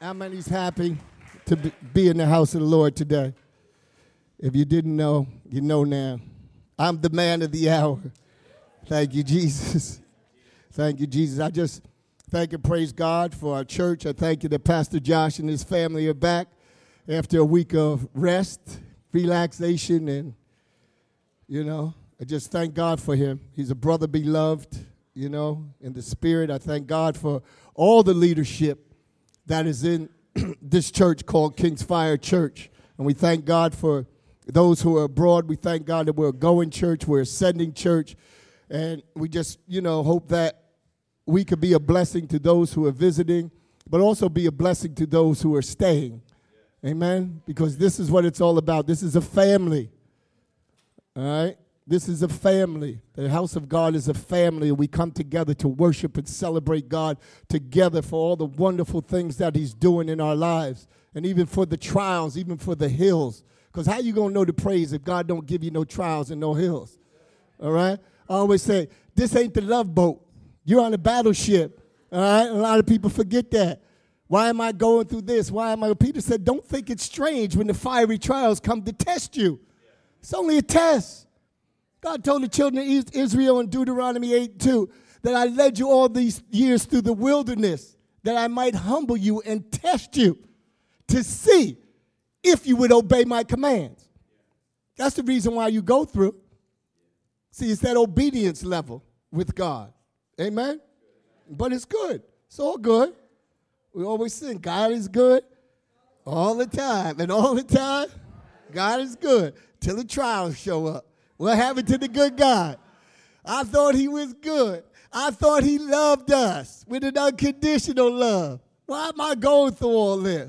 How many's happy to be in the house of the Lord today? If you didn't know, you know now. I'm the man of the hour. Thank you, Jesus. Thank you, Jesus. I just thank and praise God for our church. I thank you that Pastor Josh and his family are back after a week of rest, relaxation, and, I just thank God for him. He's a brother beloved, in the spirit. I thank God for all the leadership that is in this church called King's Fire Church. And we thank God for those who are abroad. We thank God that we're a going church, we're a sending church. And we just, hope that we could be a blessing to those who are visiting, but also be a blessing to those who are staying. Amen? Because this is what it's all about. This is a family. All right? This is a family. The house of God is a family, and we come together to worship and celebrate God together for all the wonderful things that he's doing in our lives, and even for the trials, even for the hills. Because how you going to know the praise if God don't give you no trials and no hills? All right? I always say, this ain't the Love Boat. You're on a battleship. All right? A lot of people forget that. Why am I going through this? Peter said, don't think it's strange when the fiery trials come to test you. It's only a test. God told the children of Israel in Deuteronomy 8:2 that I led you all these years through the wilderness, that I might humble you and test you to see if you would obey my commands. That's the reason why you go through. See, it's that obedience level with God. Amen? But it's good. It's all good. We always sing, God is good all the time. And all the time, God is good till the trials show up. What happened to the good God? I thought he was good. I thought he loved us with an unconditional love. Why am I going through all this?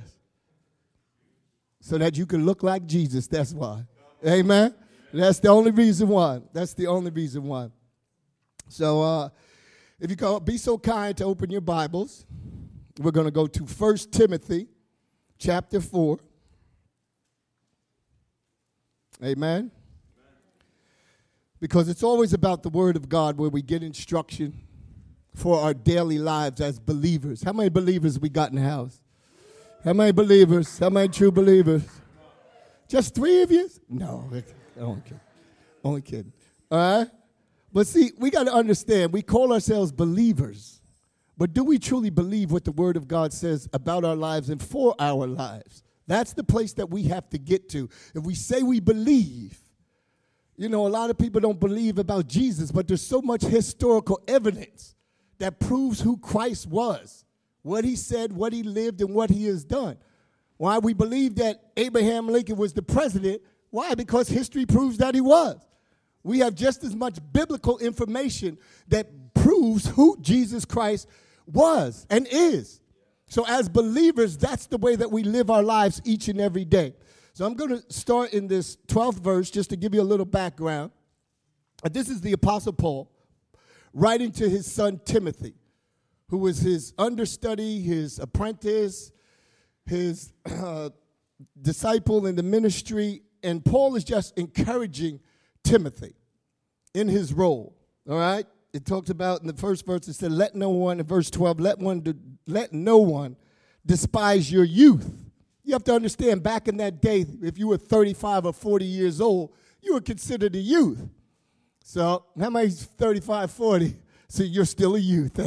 So that you can look like Jesus, that's why. Amen? That's the only reason why. That's the only reason why. So if you can be so kind to open your Bibles, we're going to go to 1 Timothy chapter 4. Amen? Because it's always about the Word of God where we get instruction for our daily lives as believers. How many believers we got in the house? How many believers? How many true believers? Just 3 of you? No, only kidding. All right? But see, we got to understand, we call ourselves believers, but do we truly believe what the Word of God says about our lives and for our lives? That's the place that we have to get to. If we say we believe, a lot of people don't believe about Jesus, but there's so much historical evidence that proves who Christ was, what he said, what he lived, and what he has done. Why we believe that Abraham Lincoln was the president? Why? Because history proves that he was. We have just as much biblical information that proves who Jesus Christ was and is. So as believers, that's the way that we live our lives each and every day. So I'm going to start in this 12th verse just to give you a little background. This is the Apostle Paul writing to his son Timothy, who was his understudy, his apprentice, his disciple in the ministry. And Paul is just encouraging Timothy in his role, all right? It talks about in the first verse, it said, let no one, in verse 12, let no one despise your youth. You have to understand, back in that day, if you were 35 or 40 years old, you were considered a youth. So how many 35, 40? So you're still a youth.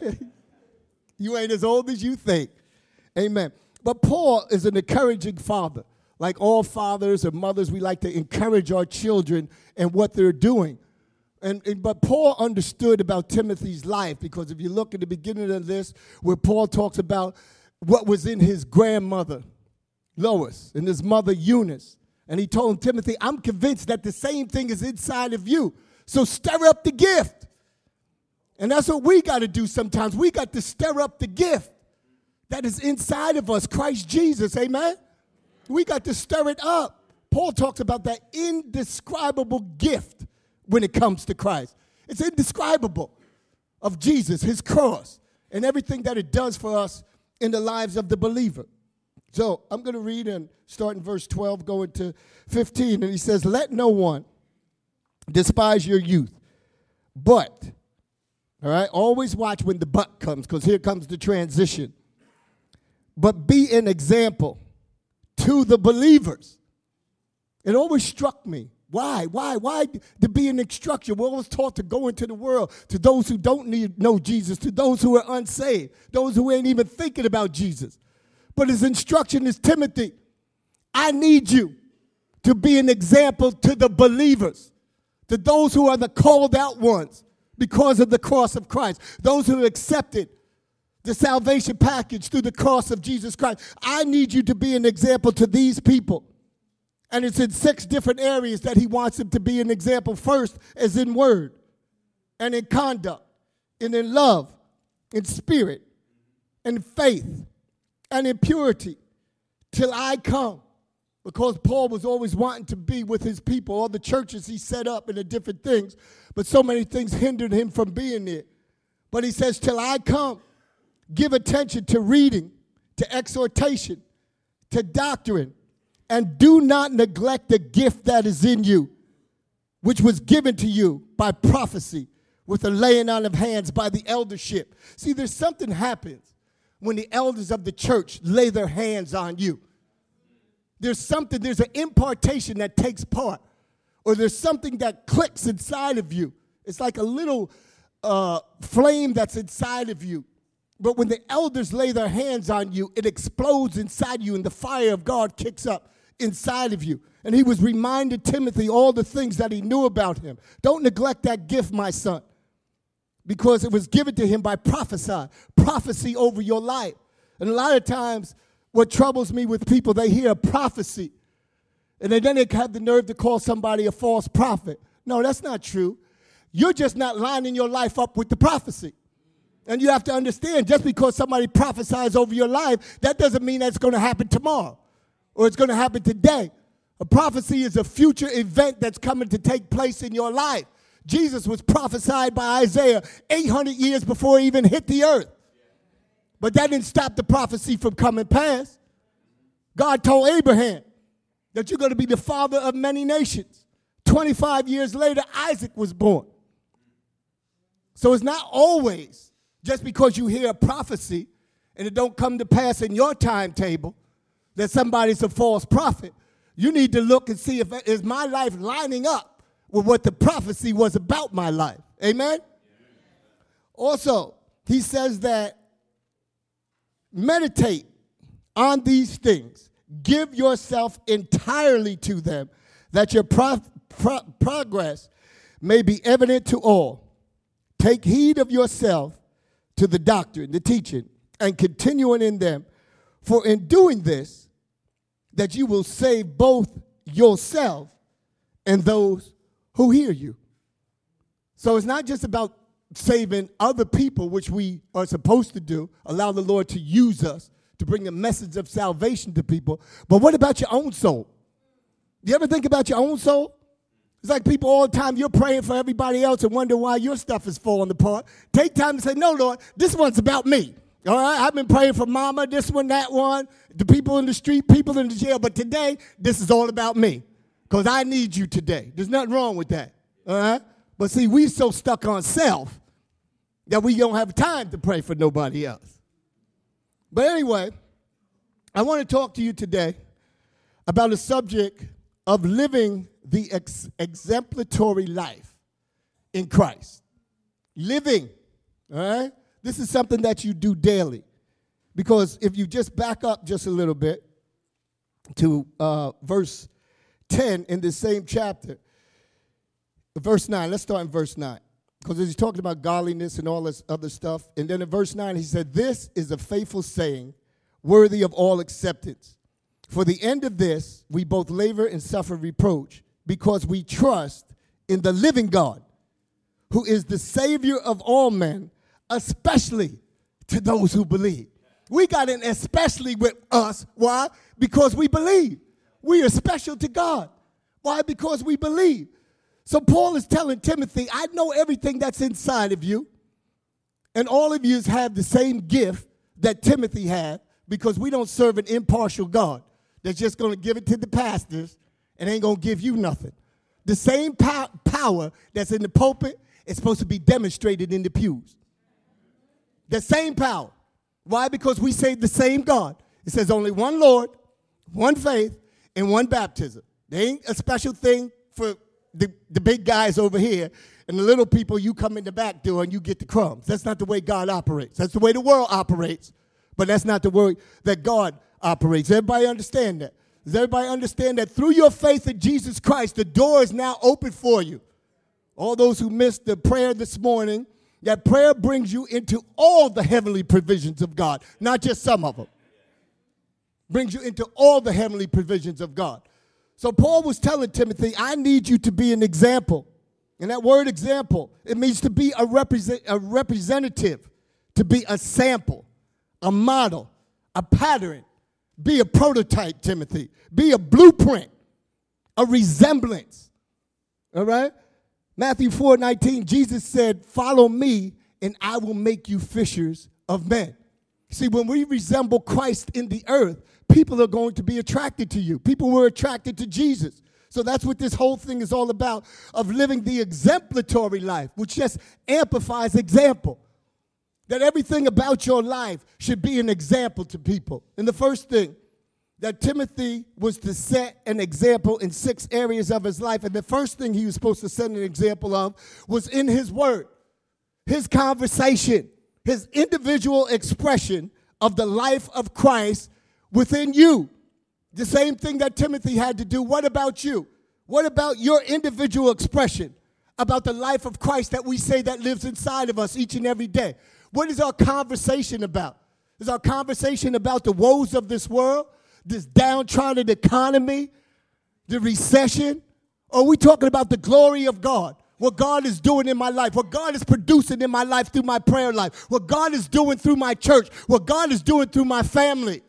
You ain't as old as you think. Amen. But Paul is an encouraging father. Like all fathers or mothers, we like to encourage our children and what they're doing. But Paul understood about Timothy's life, because if you look at the beginning of this, where Paul talks about what was in his grandmother, Lois, and his mother, Eunice. And he told him, Timothy, I'm convinced that the same thing is inside of you. So stir up the gift. And that's what we got to do sometimes. We got to stir up the gift that is inside of us, Christ Jesus, amen? We got to stir it up. Paul talks about that indescribable gift when it comes to Christ. It's indescribable of Jesus, his cross, and everything that it does for us in the lives of the believer. So I'm going to read and start in verse 12, going to 15. And he says, let no one despise your youth, but, all right, always watch when the but comes, because here comes the transition. but be an example to the believers. It always struck me. Why to be an instruction? We're always taught to go into the world, to those who don't know Jesus, to those who are unsaved, those who ain't even thinking about Jesus. But his instruction is, Timothy, I need you to be an example to the believers, to those who are the called out ones because of the cross of Christ, those who accepted the salvation package through the cross of Jesus Christ. I need you to be an example to these people. And it's in 6 different areas that he wants them to be an example. First is in word and in conduct and in love, in spirit, in faith, and in purity till I come. Because Paul was always wanting to be with his people, all the churches he set up and the different things, but so many things hindered him from being there. But he says, till I come, give attention to reading, to exhortation, to doctrine, and do not neglect the gift that is in you, which was given to you by prophecy, with the laying on of hands by the eldership. See, there's something happens when the elders of the church lay their hands on you. There's an impartation that takes part, or there's something that clicks inside of you. It's like a little flame that's inside of you. But when the elders lay their hands on you, it explodes inside you, and the fire of God kicks up inside of you. And he was reminding Timothy all the things that he knew about him. Don't neglect that gift, my son, because it was given to him by prophecy over your life. And a lot of times, what troubles me with people, they hear a prophecy, and then they have the nerve to call somebody a false prophet. No, that's not true. You're just not lining your life up with the prophecy. And you have to understand, just because somebody prophesies over your life, that doesn't mean that's going to happen tomorrow or it's going to happen today. A prophecy is a future event that's coming to take place in your life. Jesus was prophesied by Isaiah 800 years before he even hit the earth. But that didn't stop the prophecy from coming past. God told Abraham that you're going to be the father of many nations. 25 years later, Isaac was born. So it's not always just because you hear a prophecy and it don't come to pass in your timetable that somebody's a false prophet. You need to look and see if is my life lining up with what the prophecy was about my life. Amen? Also, he says that meditate on these things. Give yourself entirely to them, that your progress may be evident to all. Take heed of yourself to the doctrine, the teaching, and continuing in them. For in doing this, that you will save both yourself and those who hear you. So it's not just about saving other people, which we are supposed to do, allow the Lord to use us to bring the message of salvation to people. But what about your own soul? You ever think about your own soul? It's like people all the time, you're praying for everybody else and wonder why your stuff is falling apart. Take time to say, no, Lord, this one's about me. All right, I've been praying for mama, this one, that one, the people in the street, people in the jail. But today, this is all about me because I need you today. There's nothing wrong with that. All right? But see, we're so stuck on self that we don't have time to pray for nobody else. But anyway, I want to talk to you today about a subject of living the exemplary life in Christ. Living, all right? This is something that you do daily. Because if you just back up just a little bit to verse 10 in the same chapter, verse 9, let's start in verse 9. Because he's talking about godliness and all this other stuff. And then in verse 9, he said, this is a faithful saying, worthy of all acceptance. For the end of this, we both labor and suffer reproach, because we trust in the living God, who is the Savior of all men, especially to those who believe. We got an especially with us. Why? Because we believe. We are special to God. Why? Because we believe. So Paul is telling Timothy, I know everything that's inside of you. And all of you have the same gift that Timothy had, because we don't serve an impartial God that's just going to give it to the pastors and ain't going to give you nothing. The same power that's in the pulpit is supposed to be demonstrated in the pews. The same power. Why? Because we say the same God. It says only one Lord, one faith, and one baptism. There ain't a special thing for the big guys over here, and the little people you come in the back door and you get the crumbs. That's not the way God operates. That's the way the world operates, but that's not the way that God operates. Everybody understand that? Does everybody understand that through your faith in Jesus Christ, the door is now open for you? All those who missed the prayer this morning, that prayer brings you into all the heavenly provisions of God, not just some of them. Brings you into all the heavenly provisions of God. So Paul was telling Timothy, I need you to be an example. And that word example, it means to be a representative, to be a sample, a model, a pattern. Be a prototype, Timothy. Be a blueprint, a resemblance. All right? Matthew 4:19, Jesus said, follow me and I will make you fishers of men. See, when we resemble Christ in the earth, people are going to be attracted to you. People were attracted to Jesus. So that's what this whole thing is all about, of living the exemplary life, which just amplifies example. That everything about your life should be an example to people. And the first thing, that Timothy was to set an example in 6 areas of his life. And the first thing he was supposed to set an example of was in his word, his conversation, his individual expression of the life of Christ within you. The same thing that Timothy had to do. What about you? What about your individual expression about the life of Christ that we say that lives inside of us each and every day? What is our conversation about? Is our conversation about the woes of this world, this downtrodden economy, the recession? Or are we talking about the glory of God? What God is doing in my life, what God is producing in my life through my prayer life, what God is doing through my church, what God is doing through my family.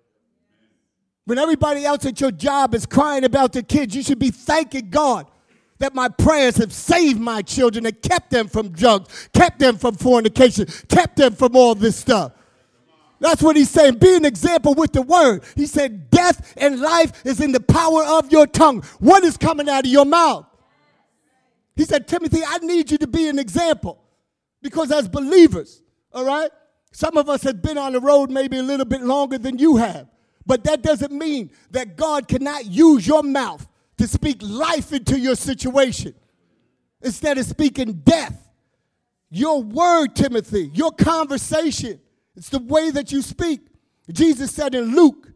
When everybody else at your job is crying about their kids, you should be thanking God that my prayers have saved my children and kept them from drugs, kept them from fornication, kept them from all this stuff. That's what he's saying. Be an example with the word. He said, death and life is in the power of your tongue. What is coming out of your mouth? He said, Timothy, I need you to be an example. Because as believers, all right, some of us have been on the road maybe a little bit longer than you have. But that doesn't mean that God cannot use your mouth to speak life into your situation instead of speaking death. Your word, Timothy, your conversation, it's the way that you speak. Jesus said in Luke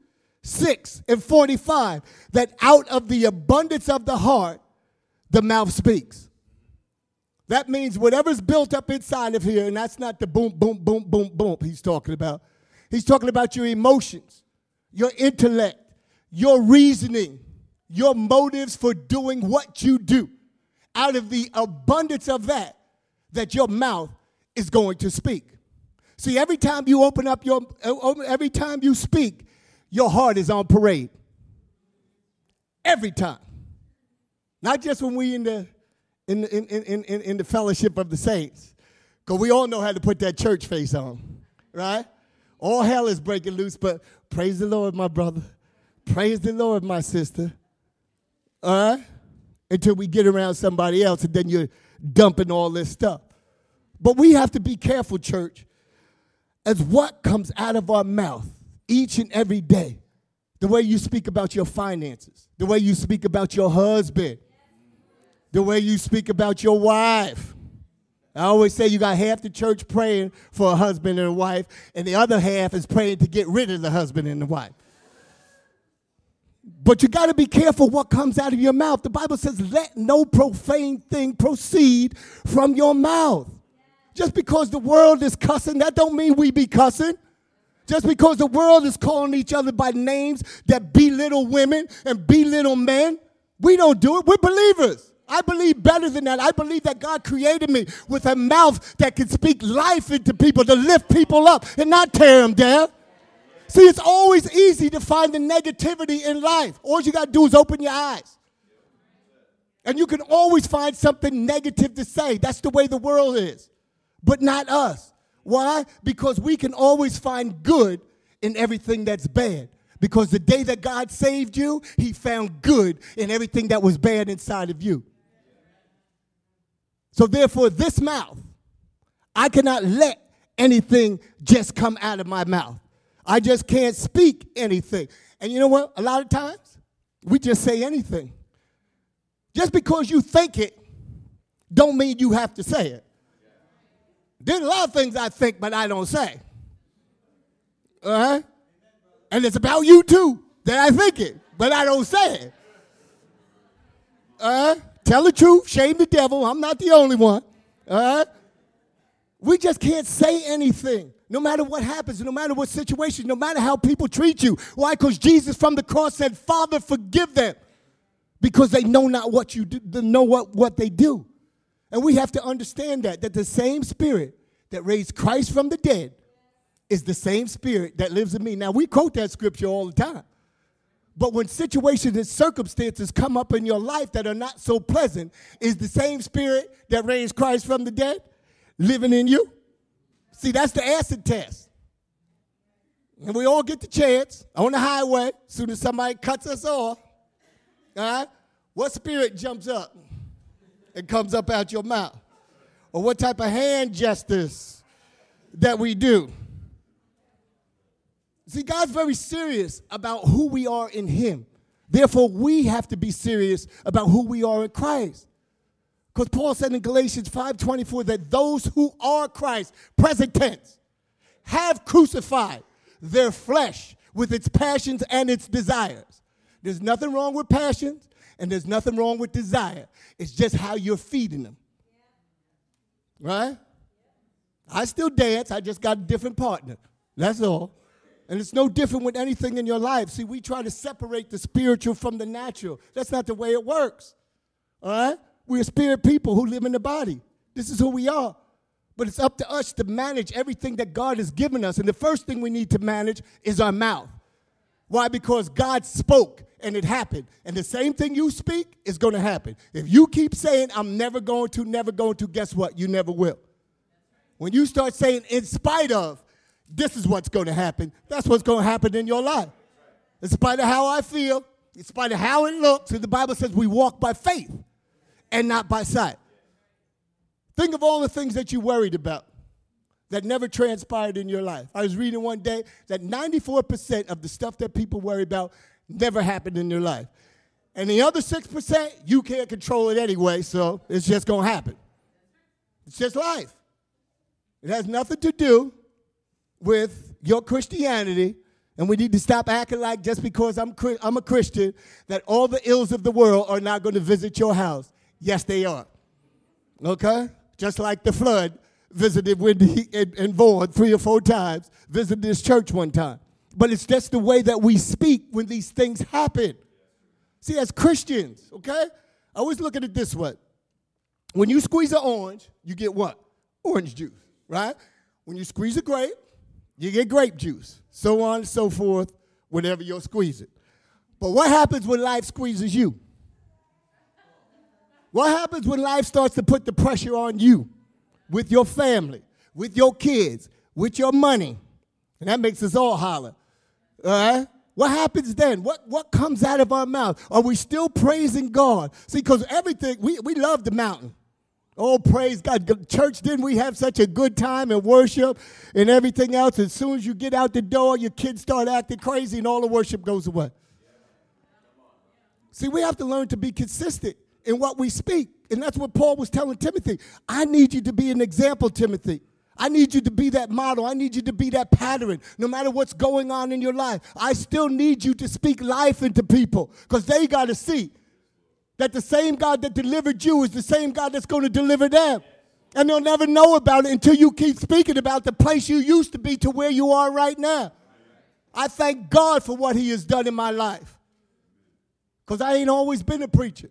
6:45 that out of the abundance of the heart, the mouth speaks. That means whatever's built up inside of here, and that's not the boom, boom, boom, boom, boom he's talking about. He's talking about your emotions, your intellect, your reasoning, your motives for doing what you do. Out of the abundance of that your mouth is going to speak. See, every time you every time you speak, your heart is on parade. Every time. Not just when we in the fellowship of the saints, because we all know how to put that church face on, right? All hell is breaking loose, but praise the Lord, my brother. Praise the Lord, my sister. All right? Until we get around somebody else, and then you're dumping all this stuff. But we have to be careful, church, as what comes out of our mouth each and every day. The way you speak about your finances, the way you speak about your husband, the way you speak about your wife. I always say you got half the church praying for a husband and a wife, and the other half is praying to get rid of the husband and the wife. But you got to be careful what comes out of your mouth. The Bible says, let no profane thing proceed from your mouth. Just because the world is cussing, that don't mean we be cussing. Just because the world is calling each other by names that belittle women and belittle men, we don't do it. We're believers. I believe better than that. I believe that God created me with a mouth that can speak life into people, to lift people up and not tear them down. See, it's always easy to find the negativity in life. All you got to do is open your eyes. And you can always find something negative to say. That's the way the world is. But not us. Why? Because we can always find good in everything that's bad. Because the day that God saved you, he found good in everything that was bad inside of you. So therefore, this mouth, I cannot let anything just come out of my mouth. I just can't speak anything. And you know what? A lot of times, we just say anything. Just because you think it, don't mean you have to say it. There's a lot of things I think, but I don't say. All right? And it's about you, too, that I think it, but I don't say it. All right? Tell the truth, shame the devil. I'm not the only one. All right? We just can't say anything, no matter what happens, no matter what situation, no matter how people treat you. Why? Because Jesus from the cross said, Father, forgive them, because they know not what you do, they know what they do. And we have to understand that the same spirit that raised Christ from the dead is the same spirit that lives in me. Now, we quote that scripture all the time. But when situations and circumstances come up in your life that are not so pleasant, is the same spirit that raised Christ from the dead living in you? See, that's the acid test. And we all get the chance on the highway, as soon as somebody cuts us off. All right? What spirit jumps up and comes up out your mouth? Or what type of hand gestures that we do? See, God's very serious about who we are in him. Therefore, we have to be serious about who we are in Christ. Because Paul said in Galatians 5:24 that those who are Christ, present tense, have crucified their flesh with its passions and its desires. There's nothing wrong with passions, and there's nothing wrong with desire. It's just how you're feeding them. Right? I still dance. I just got a different partner. That's all. And it's no different with anything in your life. See, we try to separate the spiritual from the natural. That's not the way it works. All right? We're spirit people who live in the body. This is who we are. But it's up to us to manage everything that God has given us. And the first thing we need to manage is our mouth. Why? Because God spoke and it happened. And the same thing you speak is going to happen. If you keep saying, I'm never going to, guess what? You never will. When you start saying, in spite of, this is what's going to happen, that's what's going to happen in your life. In spite of how I feel, in spite of how it looks, and the Bible says we walk by faith and not by sight. Think of all the things that you worried about that never transpired in your life. I was reading one day that 94% of the stuff that people worry about never happened in their life. And the other 6%, you can't control it anyway, so it's just going to happen. It's just life. It has nothing to do with your Christianity, and we need to stop acting like just because I'm a Christian that all the ills of the world are not going to visit your house. Yes, they are. Okay? Just like the flood visited Wendy and Vaughn 3 or 4 times, visited this church one time. But it's just the way that we speak when these things happen. See, as Christians, okay? I always look at it this way. When you squeeze an orange, you get what? Orange juice, right? When you squeeze a grape, you get grape juice, so on and so forth, whenever you're squeezing. But what happens when life squeezes you? What happens when life starts to put the pressure on you, with your family, with your kids, with your money? And that makes us all holler. All right? What happens then? What comes out of our mouth? Are we still praising God? See, because everything, we love the mountain. Oh, praise God. Church, didn't we have such a good time in worship and everything else? As soon as you get out the door, your kids start acting crazy and all the worship goes away. See, we have to learn to be consistent in what we speak. And that's what Paul was telling Timothy. I need you to be an example, Timothy. I need you to be that model. I need you to be that pattern. No matter what's going on in your life, I still need you to speak life into people because they got to see that the same God that delivered you is the same God that's going to deliver them. And they'll never know about it until you keep speaking about the place you used to be to where you are right now. I thank God for what he has done in my life because I ain't always been a preacher.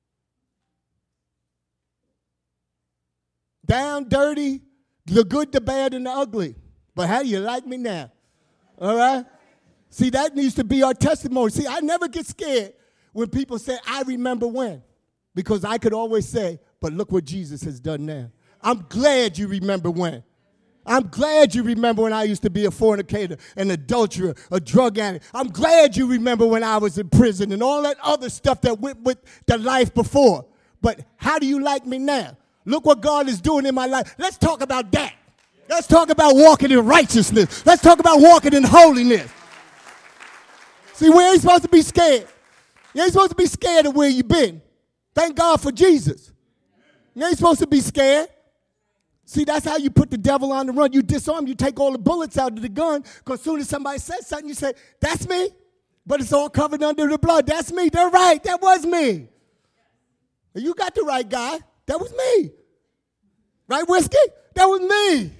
Down, dirty, the good, the bad, and the ugly. But how do you like me now? All right? See, that needs to be our testimony. See, I never get scared when people say, I remember when. Because I could always say, but look what Jesus has done now. I'm glad you remember when. I'm glad you remember when I used to be a fornicator, an adulterer, a drug addict. I'm glad you remember when I was in prison and all that other stuff that went with the life before. But how do you like me now? Look what God is doing in my life. Let's talk about that. Let's talk about walking in righteousness. Let's talk about walking in holiness. See, we ain't supposed to be scared. You ain't supposed to be scared of where you've been. Thank God for Jesus. You ain't supposed to be scared. See, that's how you put the devil on the run. You disarm, you take all the bullets out of the gun, because as soon as somebody says something, you say, that's me. But it's all covered under the blood. That's me. They're right. That was me. You got the right guy. That was me. Right, Whiskey? That was me.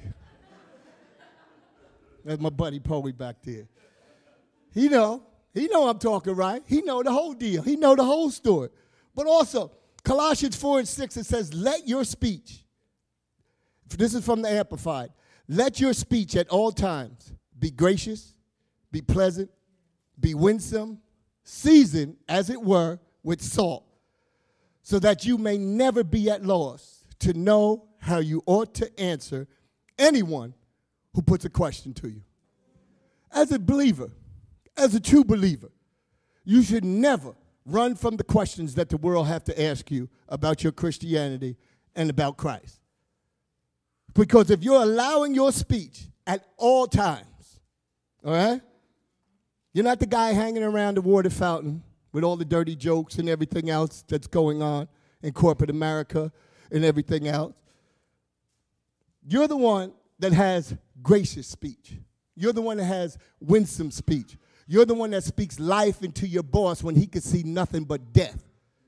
That's my buddy Poey back there. He know I'm talking right. He know the whole deal. He know the whole story. But also, Colossians 4:6, it says, let your speech, this is from the Amplified, let your speech at all times be gracious, be pleasant, be winsome, seasoned, as it were, with salt, so that you may never be at loss to know how you ought to answer anyone who puts a question to you. As a believer, as a true believer, you should never run from the questions that the world have to ask you about your Christianity and about Christ. Because if you're allowing your speech at all times, all right, you're not the guy hanging around the water fountain with all the dirty jokes and everything else that's going on in corporate America and everything else. You're the one that has gracious speech. You're the one that has winsome speech. You're the one that speaks life into your boss when he can see nothing but death.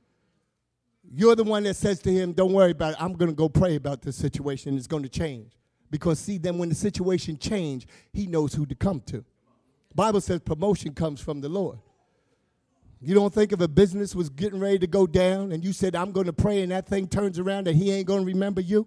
You're the one that says to him, don't worry about it. I'm going to go pray about this situation. It's going to change. Because, see, then when the situation changes, he knows who to come to. Bible says promotion comes from the Lord. You don't think if a business was getting ready to go down and you said, I'm going to pray, and that thing turns around and he ain't going to remember you?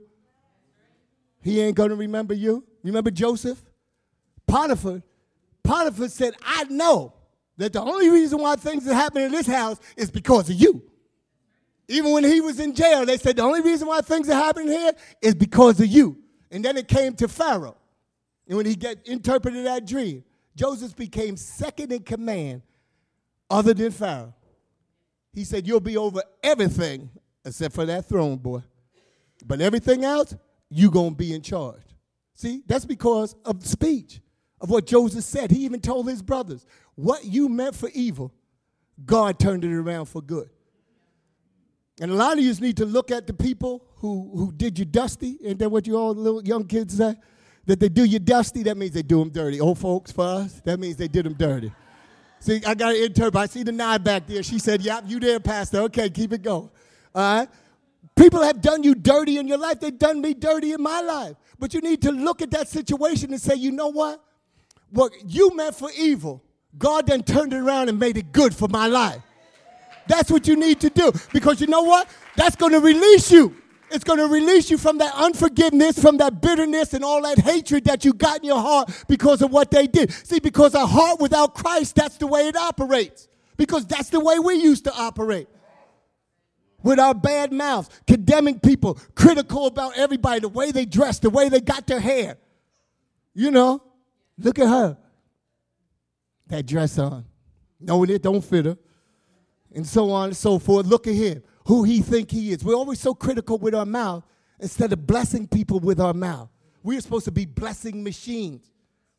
He ain't going to remember you? Remember Joseph? Potiphar said, I know that the only reason why things are happening in this house is because of you. Even when he was in jail, they said the only reason why things are happening here is because of you. And then it came to Pharaoh. And when he interpreted that dream, Joseph became second in command other than Pharaoh. He said, you'll be over everything except for that throne, boy. But everything else, you're going to be in charge. See, that's because of speech, of what Joseph said. He even told his brothers, what you meant for evil, God turned it around for good. And a lot of you need to look at the people who did you dusty. Ain't that what you all little young kids say? That they do you dusty, that means they do them dirty. Old folks for us, that means they did them dirty. See, I got an interpret. I see the nod back there. She said, yep, you there, Pastor. Okay, keep it going. All right? People have done you dirty in your life. They've done me dirty in my life. But you need to look at that situation and say, you know what? What you meant for evil, God then turned it around and made it good for my life. That's what you need to do. Because you know what? That's going to release you. It's going to release you from that unforgiveness, from that bitterness and all that hatred that you got in your heart because of what they did. See, because a heart without Christ, that's the way it operates. Because that's the way we used to operate. With our bad mouths, condemning people, critical about everybody, the way they dress, the way they got their hair. You know, look at her. That dress on. No, it don't fit her. And so on and so forth. Look at him, who he think he is. We're always so critical with our mouth instead of blessing people with our mouth. We're supposed to be blessing machines.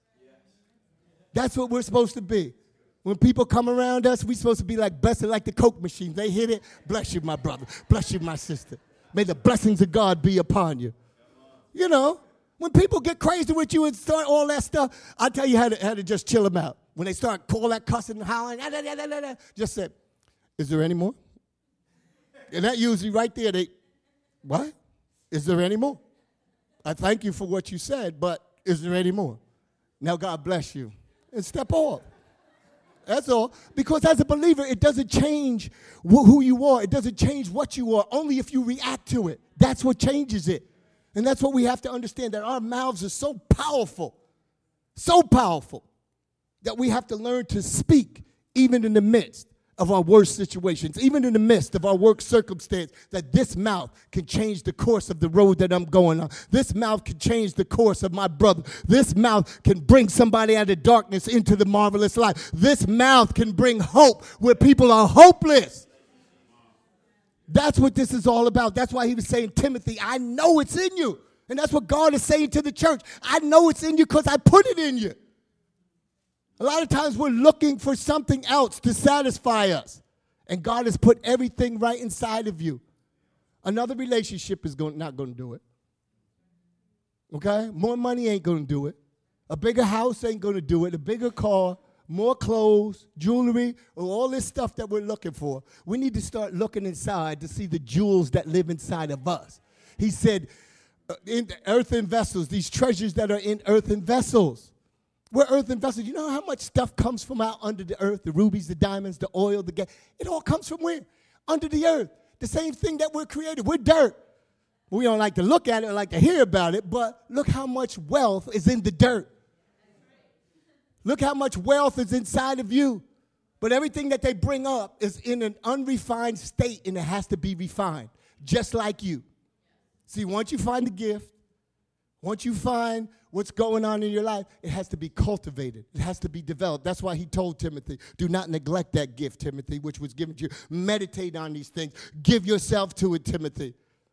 That's what we're supposed to be. When people come around us, we're supposed to be like blessed, like the Coke machine. They hit it. Bless you, my brother. Bless you, my sister. May the blessings of God be upon you. You know, when people get crazy with you and start all that stuff, I tell you how to just chill them out. When they start all that cussing and howling, just say, is there any more? And that usually right there, what? Is there any more? I thank you for what you said, but is there any more? Now God bless you. And step off. That's all. Because as a believer, it doesn't change who you are. It doesn't change what you are. Only if you react to it. That's what changes it. And that's what we have to understand, that our mouths are so powerful, that we have to learn to speak even in the midst of our worst situations, even in the midst of our worst circumstance, that this mouth can change the course of the road that I'm going on. This mouth can change the course of my brother. This mouth can bring somebody out of darkness into the marvelous light. This mouth can bring hope where people are hopeless. That's what this is all about. That's why he was saying, Timothy, I know it's in you. And that's what God is saying to the church. I know it's in you because I put it in you. A lot of times we're looking for something else to satisfy us. And God has put everything right inside of you. Another relationship is not going to do it. Okay? More money ain't going to do it. A bigger house ain't going to do it. A bigger car, more clothes, jewelry, or all this stuff that we're looking for. We need to start looking inside to see the jewels that live inside of us. He said, in earthen vessels, these treasures that are in earthen vessels. We're earthen vessels. You know how much stuff comes from out under the earth? The rubies, the diamonds, the oil, the gas. It all comes from where? Under the earth. The same thing that we're created. We're dirt. We don't like to look at it or like to hear about it, but look how much wealth is in the dirt. Look how much wealth is inside of you. But everything that they bring up is in an unrefined state, and it has to be refined, just like you. See, once you find the gift, once you find what's going on in your life, it has to be cultivated. It has to be developed. That's why he told Timothy, do not neglect that gift, Timothy, which was given to you. Meditate on these things. Give yourself to it, Timothy.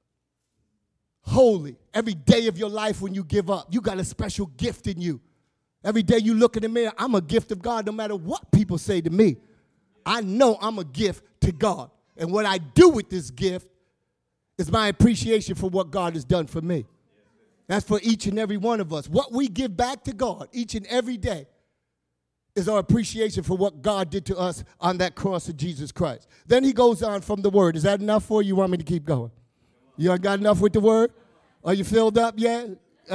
Holy. Every day of your life when you give up, you got a special gift in you. Every day you look in the mirror, I'm a gift of God no matter what people say to me. I know I'm a gift to God. And what I do with this gift is my appreciation for what God has done for me. That's for each and every one of us. What we give back to God each and every day is our appreciation for what God did to us on that cross of Jesus Christ. Then he goes on from the word. Is that enough for you? You want me to keep going? You got enough with the word? Are you filled up yet?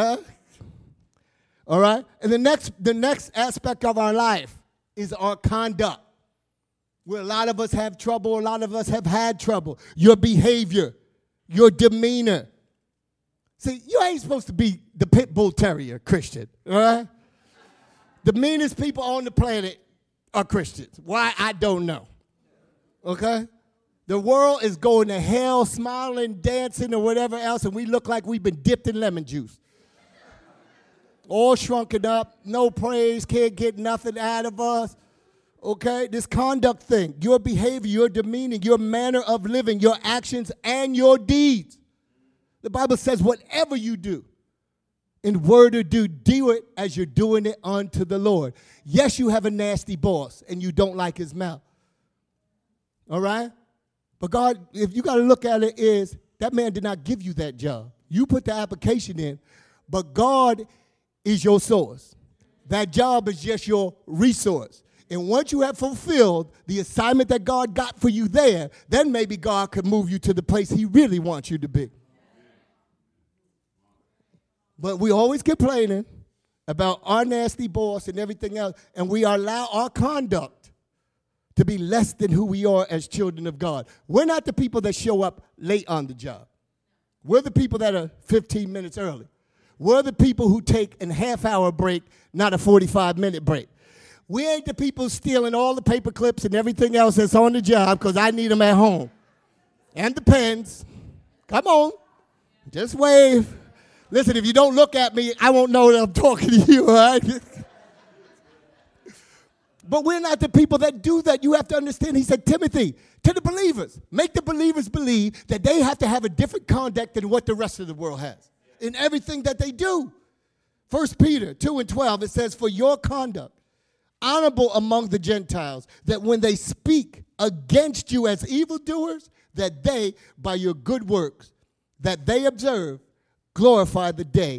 All right? And the next aspect of our life is our conduct. Where a lot of us have trouble, a lot of us have had trouble. Your behavior, your demeanor. See, you ain't supposed to be the pit bull terrier Christian, all right? The meanest people on the planet are Christians. Why? I don't know, okay? The world is going to hell, smiling, dancing, or whatever else, and we look like we've been dipped in lemon juice. All shrunken up, no praise, can't get nothing out of us, okay? This conduct thing, your behavior, your demeanor, your manner of living, your actions, and your deeds. The Bible says whatever you do, in word or deed, do it as you're doing it unto the Lord. Yes, you have a nasty boss and you don't like his mouth. All right? But God, if you got to look at it, is that man did not give you that job. You put the application in, but God is your source. That job is just your resource. And once you have fulfilled the assignment that God got for you there, then maybe God could move you to the place he really wants you to be. But we always complaining about our nasty boss and everything else, and we allow our conduct to be less than who we are as children of God. We're not the people that show up late on the job. We're the people that are 15 minutes early. We're the people who take a half-hour break, not a 45-minute break. We ain't the people stealing all the paper clips and everything else that's on the job because I need them at home. And the pens. Come on. Just wave. Listen, if you don't look at me, I won't know that I'm talking to you, all right? But we're not the people that do that. You have to understand, he said, Timothy, to the believers, make the believers believe that they have to have a different conduct than what the rest of the world has in everything that they do. 1 Peter 2:12, it says, for your conduct, honorable among the Gentiles, that when they speak against you as evildoers, that they, by your good works, that they observe, glorify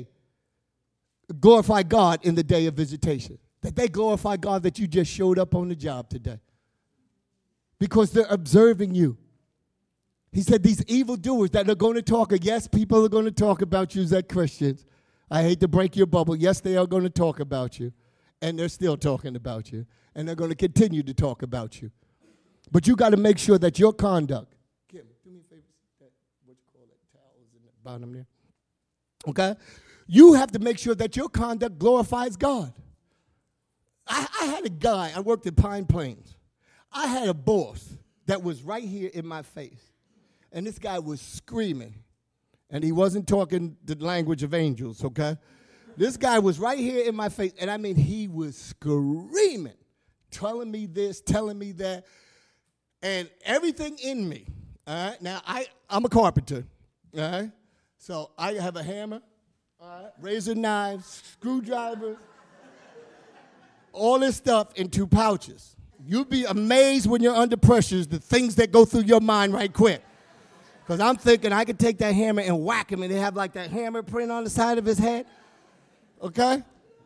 God in the day of visitation. That they glorify God that you just showed up on the job today. Because they're observing you. He said these evildoers that are going to talk, yes, people are going to talk about you as Christians. I hate to break your bubble. Yes, they are going to talk about you. And they're still talking about you. And they're going to continue to talk about you. But you got to make sure that your conduct. Kim, do me a favor. What you call that? Towels in the bottom there. Okay? You have to make sure that your conduct glorifies God. I had a guy, I worked at Pine Plains. I had a boss that was right here in my face. And this guy was screaming. And he wasn't talking the language of angels, okay? This guy was right here in my face. And I mean, he was screaming, telling me this, telling me that. And everything in me, all right? Now, I'm a carpenter, all right? So I have a hammer, razor knives, screwdrivers, all this stuff in 2 pouches. You'll be amazed when you're under pressure, the things that go through your mind right quick. Because I'm thinking I could take that hammer and whack him, and they have like that hammer print on the side of his head. Okay?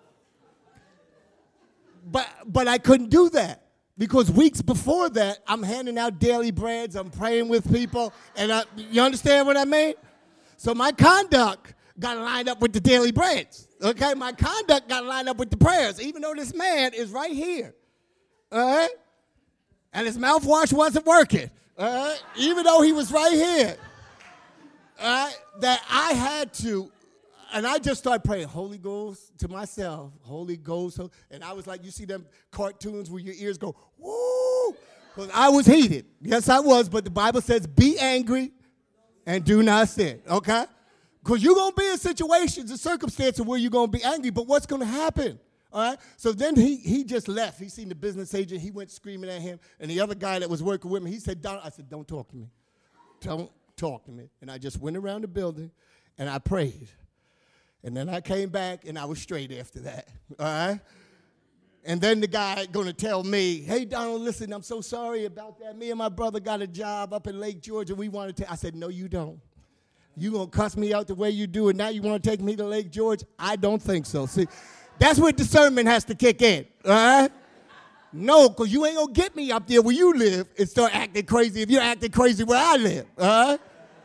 But I couldn't do that. Because weeks before that, I'm handing out daily breads, I'm praying with people, and you understand what I mean? So my conduct got lined up with the daily breads, okay? My conduct got lined up with the prayers, even though this man is right here, all right? And his mouthwash wasn't working, all right? Even though he was right here, all right? That I had to, and I just started praying, Holy Ghost, to myself, Holy Ghost. And I was like, you see them cartoons where your ears go, woo, because I was heated. Yes, I was, but the Bible says be angry and do not sin, okay? Because you're going to be in situations and circumstances where you're going to be angry, but what's going to happen, all right? So then he just left. He seen the business agent. He went screaming at him, and the other guy that was working with me, he said, I said, don't talk to me. Don't talk to me. And I just went around the building, and I prayed. And then I came back, and I was straight after that, all right? And then the guy going to tell me, hey, Donald, listen, I'm so sorry about that. Me and my brother got a job up in Lake George, and we wanted to. I said, no, you don't. You going to cuss me out the way you do, and now you want to take me to Lake George? I don't think so. See, that's where discernment has to kick in, all right? No, because you ain't going to get me up there where you live and start acting crazy if you're acting crazy where I live, all right?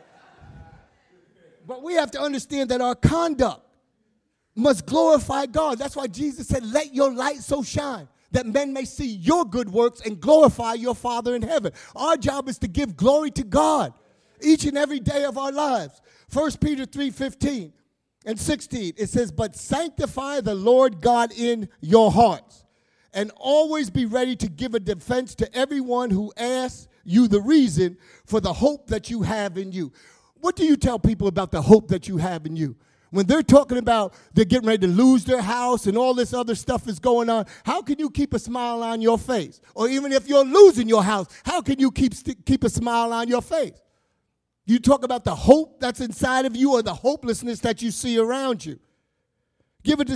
But we have to understand that our conduct must glorify God. That's why Jesus said, let your light so shine that men may see your good works and glorify your Father in heaven. Our job is to give glory to God each and every day of our lives. 1 Peter 3:15 and 16, it says, but sanctify the Lord God in your hearts, and always be ready to give a defense to everyone who asks you the reason for the hope that you have in you. What do you tell people about the hope that you have in you? When they're talking about they're getting ready to lose their house and all this other stuff is going on, how can you keep a smile on your face? Or even if you're losing your house, how can you keep a smile on your face? You talk about the hope that's inside of you or the hopelessness that you see around you. Give a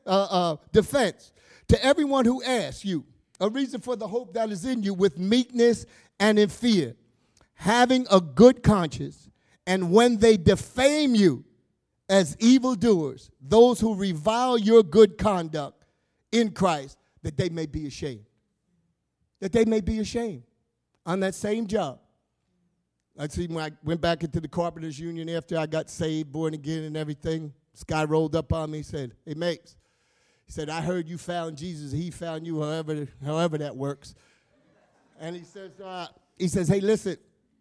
defense to everyone who asks you, a reason for the hope that is in you with meekness and in fear, having a good conscience, and when they defame you, as evildoers, those who revile your good conduct in Christ, that they may be ashamed. That they may be ashamed. On that same job. I see when I went back into the Carpenters Union after I got saved, born again and everything, this guy rolled up on me and said, hey, Mapes. He said, I heard you found Jesus. He found you, however that works. And he says, hey, listen.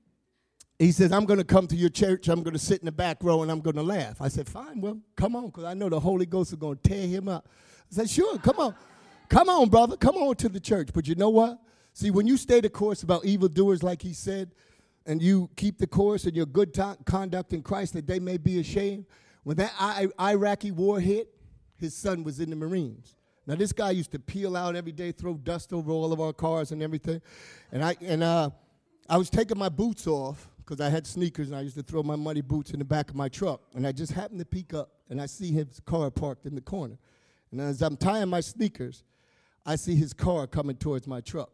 He says, I'm going to come to your church. I'm going to sit in the back row, and I'm going to laugh. I said, fine, well, come on, because I know the Holy Ghost is going to tear him up. I said, sure, come on. Come on, brother. Come on to the church. But you know what? See, when you stay the course about evildoers, like he said, and you keep the course and your good conduct in Christ, that they may be ashamed, when that Iraqi war hit, his son was in the Marines. Now, this guy used to peel out every day, throw dust over all of our cars and everything. And I was taking my boots off, because I had sneakers, and I used to throw my muddy boots in the back of my truck. And I just happened to peek up, and I see his car parked in the corner. And as I'm tying my sneakers, I see his car coming towards my truck.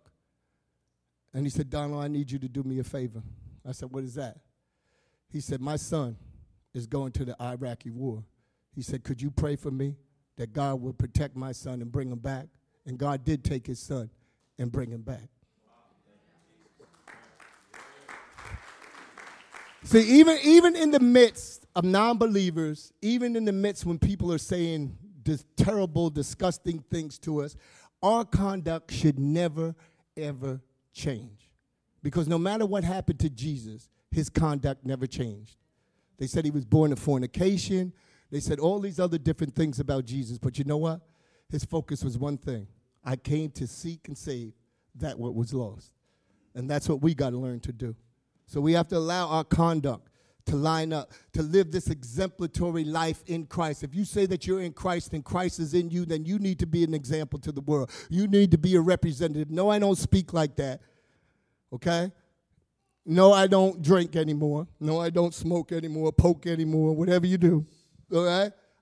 And he said, Donald, I need you to do me a favor. I said, what is that? He said, my son is going to the Iraqi war. He said, could you pray for me that God will protect my son and bring him back? And God did take his son and bring him back. See, even in the midst of non-believers, even in the midst when people are saying this terrible, disgusting things to us, our conduct should never, ever change. Because no matter what happened to Jesus, his conduct never changed. They said he was born of fornication. They said all these other different things about Jesus. But you know what? His focus was one thing. I came to seek and save that what was lost. And that's what we got to learn to do. So we have to allow our conduct to line up, to live this exemplary life in Christ. If you say that you're in Christ and Christ is in you, then you need to be an example to the world. You need to be a representative. No, I don't speak like that, okay? No, I don't drink anymore. No, I don't smoke anymore, poke anymore, whatever you do, all right?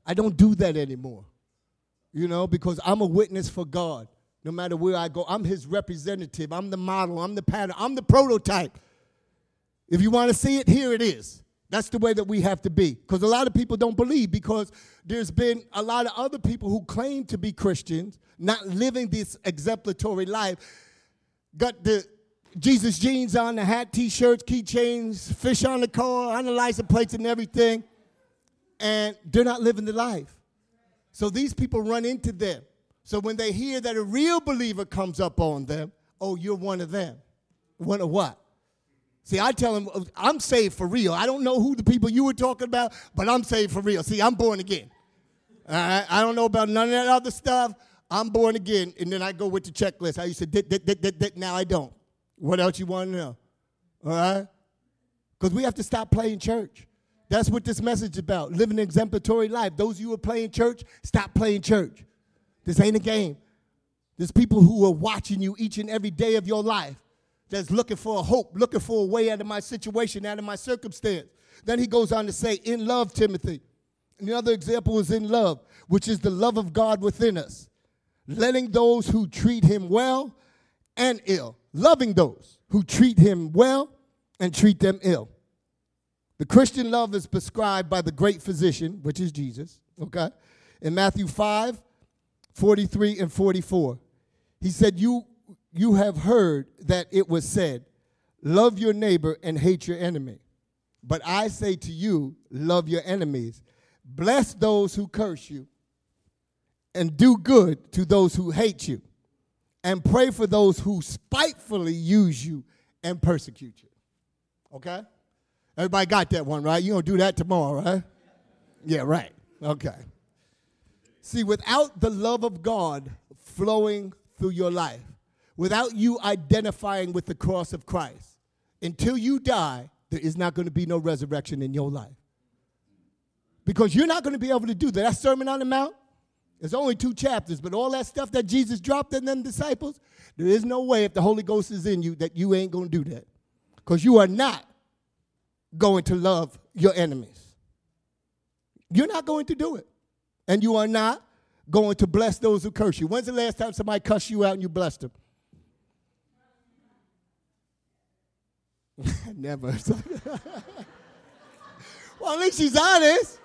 I don't do that anymore, because I'm a witness for God. No matter where I go, I'm his representative. I'm the model. I'm the pattern. I'm the prototype. If you want to see it, here it is. That's the way that we have to be. Because a lot of people don't believe, because there's been a lot of other people who claim to be Christians, not living this exemplary life, got the Jesus jeans on, the hat, T-shirts, keychains, fish on the car, on the license plates and everything, and they're not living the life. So these people run into them. So when they hear that a real believer comes up on them, oh, you're one of them. One of what? See, I tell them, I'm saved for real. I don't know who the people you were talking about, but I'm saved for real. See, I'm born again. All right? I don't know about none of that other stuff. I'm born again, and then I go with the checklist. I used to now I don't. What else you want to know? All right? Because we have to stop playing church. That's what this message is about, living an exemplary life. Those of you who are playing church, stop playing church. This ain't a game. There's people who are watching you each and every day of your life that's looking for a hope, looking for a way out of my situation, out of my circumstance. Then he goes on to say, in love, Timothy. Another example is in love, which is the love of God within us, letting those who treat him well and ill, loving those who treat him well and treat them ill. The Christian love is prescribed by the great physician, which is Jesus, okay? In Matthew 5:43 and 44, he said, you have heard that it was said, love your neighbor and hate your enemy. But I say to you, love your enemies. Bless those who curse you, and do good to those who hate you, and pray for those who spitefully use you and persecute you. Okay? Everybody got that one, right? You're going to do that tomorrow, right? Yeah, right. Okay. See, without the love of God flowing through your life, without you identifying with the cross of Christ, until you die, there is not going to be no resurrection in your life. Because you're not going to be able to do that. That Sermon on the Mount, it's only 2 chapters, but all that stuff that Jesus dropped in them disciples, there is no way if the Holy Ghost is in you that you ain't going to do that. Because you are not going to love your enemies. You're not going to do it. And you are not going to bless those who curse you. When's the last time somebody cussed you out and you blessed them? Never. Well, at least she's honest.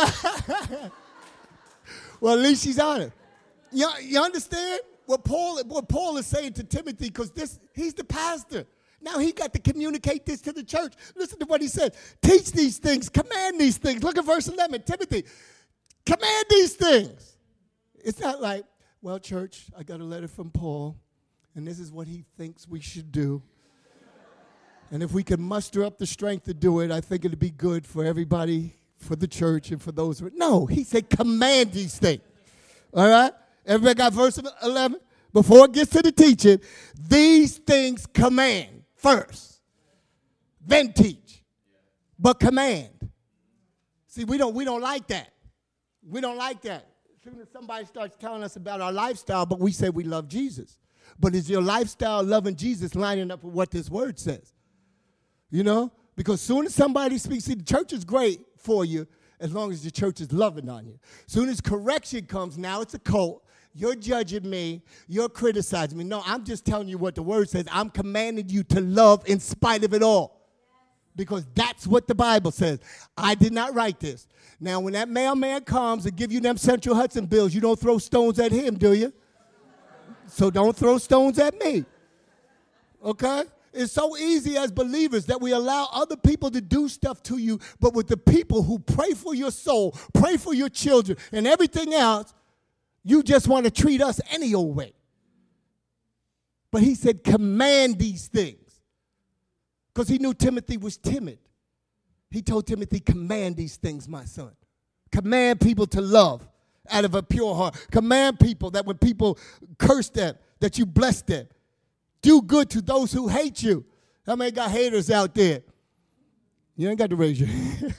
Well, at least she's honest. You understand what Paul is saying to Timothy? Because he's the pastor. Now he got to communicate this to the church. Listen to what he said. Teach these things. Command these things. Look at verse 11. Timothy, command these things. It's not like, well, church, I got a letter from Paul, and this is what he thinks we should do. And if we could muster up the strength to do it, I think it would be good for everybody, for the church, and for those who... No, he said command these things. All right? Everybody got verse 11? Before it gets to the teaching, these things command first, then teach, but command. See, we don't like that. We don't like that. As soon as somebody starts telling us about our lifestyle, but we say we love Jesus. But is your lifestyle loving Jesus lining up with what this word says? Because soon as somebody speaks, see, the church is great for you as long as the church is loving on you. Soon as correction comes, now it's a cult. You're judging me. You're criticizing me. No, I'm just telling you what the word says. I'm commanding you to love in spite of it all. Because that's what the Bible says. I did not write this. Now, when that mailman comes and give you them Central Hudson bills, you don't throw stones at him, do you? So don't throw stones at me. Okay? It's so easy as believers that we allow other people to do stuff to you, but with the people who pray for your soul, pray for your children, and everything else, you just want to treat us any old way. But he said, command these things. Because he knew Timothy was timid. He told Timothy, command these things, my son. Command people to love out of a pure heart. Command people that when people curse them, that you bless them. Do good to those who hate you. How many got haters out there? You ain't got to raise your hand.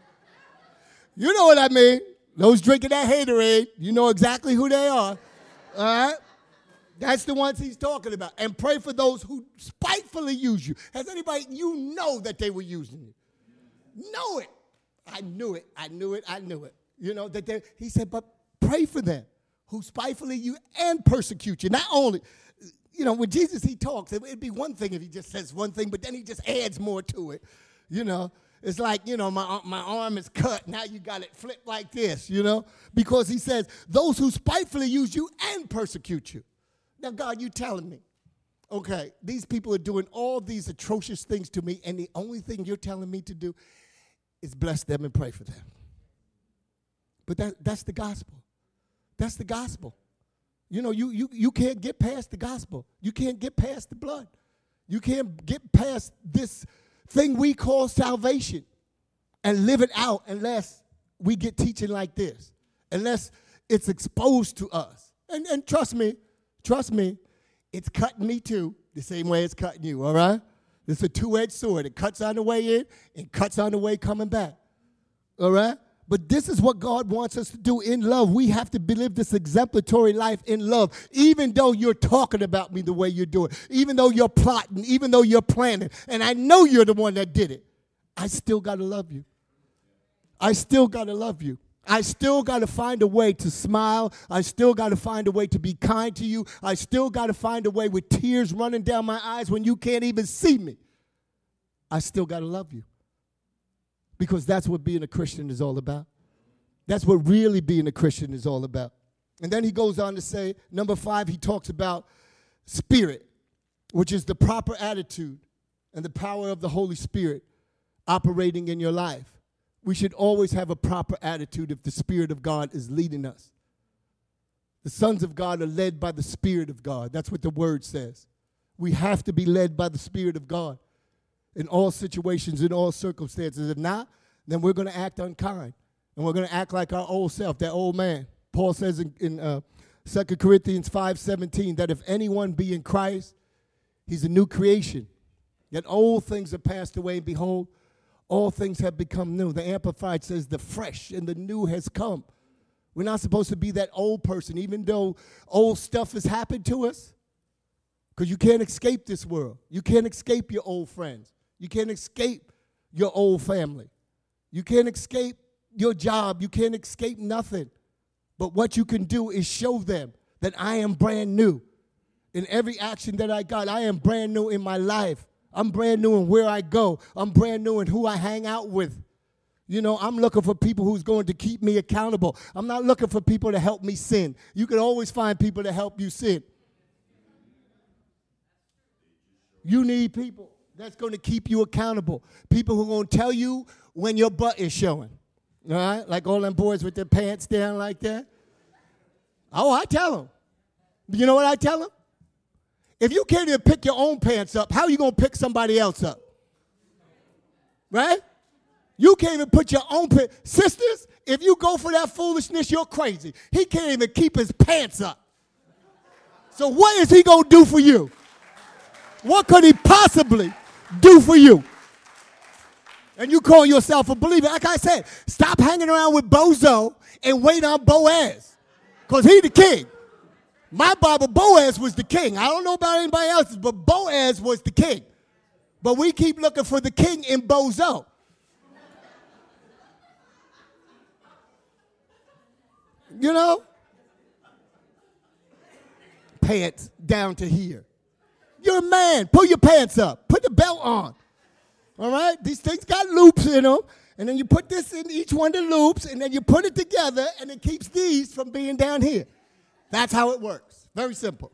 You know what I mean. Those drinking that haterade, you know exactly who they are. All right? That's the ones he's talking about. And pray for those who spitefully use you. Has anybody, you know that they were using you. Know it. I knew it. You know, he said, but pray for them who spitefully you and persecute you. Not only, you know, when Jesus, he talks, it'd be one thing if he just says one thing, but then he just adds more to it. You know, it's like, you know, my arm is cut. Now you got it flipped like this, you know, because he says, those who spitefully use you and persecute you. Now, God, you telling me, okay, these people are doing all these atrocious things to me, and the only thing you're telling me to do is bless them and pray for them. But that's the gospel. That's the gospel. You know, you can't get past the gospel. You can't get past the blood. You can't get past this thing we call salvation and live it out unless we get teaching like this, unless it's exposed to us. And trust me, it's cutting me too, the same way it's cutting you, all right? It's a two-edged sword. It cuts on the way in and cuts on the way coming back, all right? But this is what God wants us to do in love. We have to live this exemplary life in love, even though you're talking about me the way you're doing, even though you're plotting, even though you're planning, and I know you're the one that did it. I still got to love you. I still got to love you. I still got to find a way to smile. I still got to find a way to be kind to you. I still got to find a way with tears running down my eyes when you can't even see me. I still got to love you. Because that's what being a Christian is all about. That's what really being a Christian is all about. And then he goes on to say, number 5, he talks about spirit, which is the proper attitude and the power of the Holy Spirit operating in your life. We should always have a proper attitude if the Spirit of God is leading us. The sons of God are led by the Spirit of God. That's what the word says. We have to be led by the Spirit of God in all situations, in all circumstances. If not, then we're going to act unkind. And we're going to act like our old self, that old man. Paul says in 2 Corinthians 5:17 that if anyone be in Christ, he's a new creation. Yet old things are passed away, and behold, all things have become new. The Amplified says the fresh and the new has come. We're not supposed to be that old person, even though old stuff has happened to us. Because you can't escape this world. You can't escape your old friends. You can't escape your old family. You can't escape your job. You can't escape nothing. But what you can do is show them that I am brand new. In every action that I got, I am brand new in my life. I'm brand new in where I go. I'm brand new in who I hang out with. You know, I'm looking for people who's going to keep me accountable. I'm not looking for people to help me sin. You can always find people to help you sin. You need people that's going to keep you accountable. People who are going to tell you when your butt is showing. All right? Like all them boys with their pants down like that. Oh, I tell them. You know what I tell them? If you can't even pick your own pants up, how are you going to pick somebody else up? Right? You can't even put your own pants. Sisters, if you go for that foolishness, you're crazy. He can't even keep his pants up. So what is he going to do for you? What could he possibly do for you? And you call yourself a believer. Like I said, stop hanging around with Bozo and wait on Boaz. Because he the king. My Bible, Boaz was the king. I don't know about anybody else's, but Boaz was the king. But we keep looking for the king in Bozo. You know? Pants down to here. You're a man. Pull your pants up. Put the belt on. All right? These things got loops in them. And then you put this in each one of the loops, and then you put it together, and it keeps these from being down here. That's how it works. Very simple.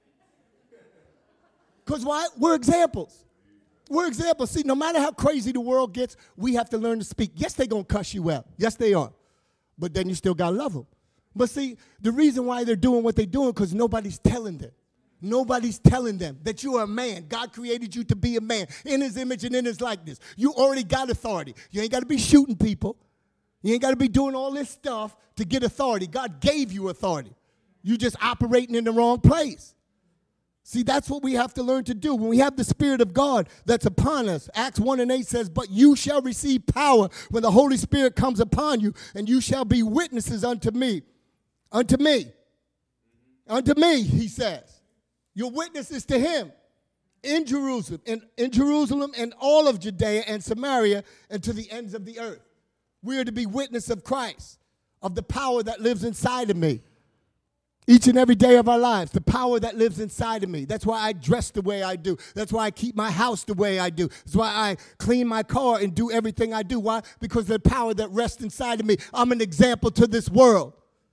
Because why? We're examples. We're examples. See, no matter how crazy the world gets, we have to learn to speak. Yes, they're going to cuss you out. Yes, they are. But then you still got to love them. But see, the reason why they're doing what they're doing because nobody's telling them. Nobody's telling them that you are a man. God created you to be a man in his image and in his likeness. You already got authority. You ain't got to be shooting people. You ain't got to be doing all this stuff to get authority. God gave you authority. You just operating in the wrong place. See, that's what we have to learn to do. When we have the Spirit of God that's upon us, Acts 1:8 says, but you shall receive power when the Holy Spirit comes upon you, and you shall be witnesses unto me. Unto me. Unto me, he says. You're witnesses to him in Jerusalem and all of Judea and Samaria and to the ends of the earth. We are to be witness of Christ. of the power that lives inside of me. Each and every day of our lives, the power that lives inside of me. That's why I dress the way I do. That's why I keep my house the way I do. That's why I clean my car and do everything I do. Why? Because of the power that rests inside of me. I'm an example to this world.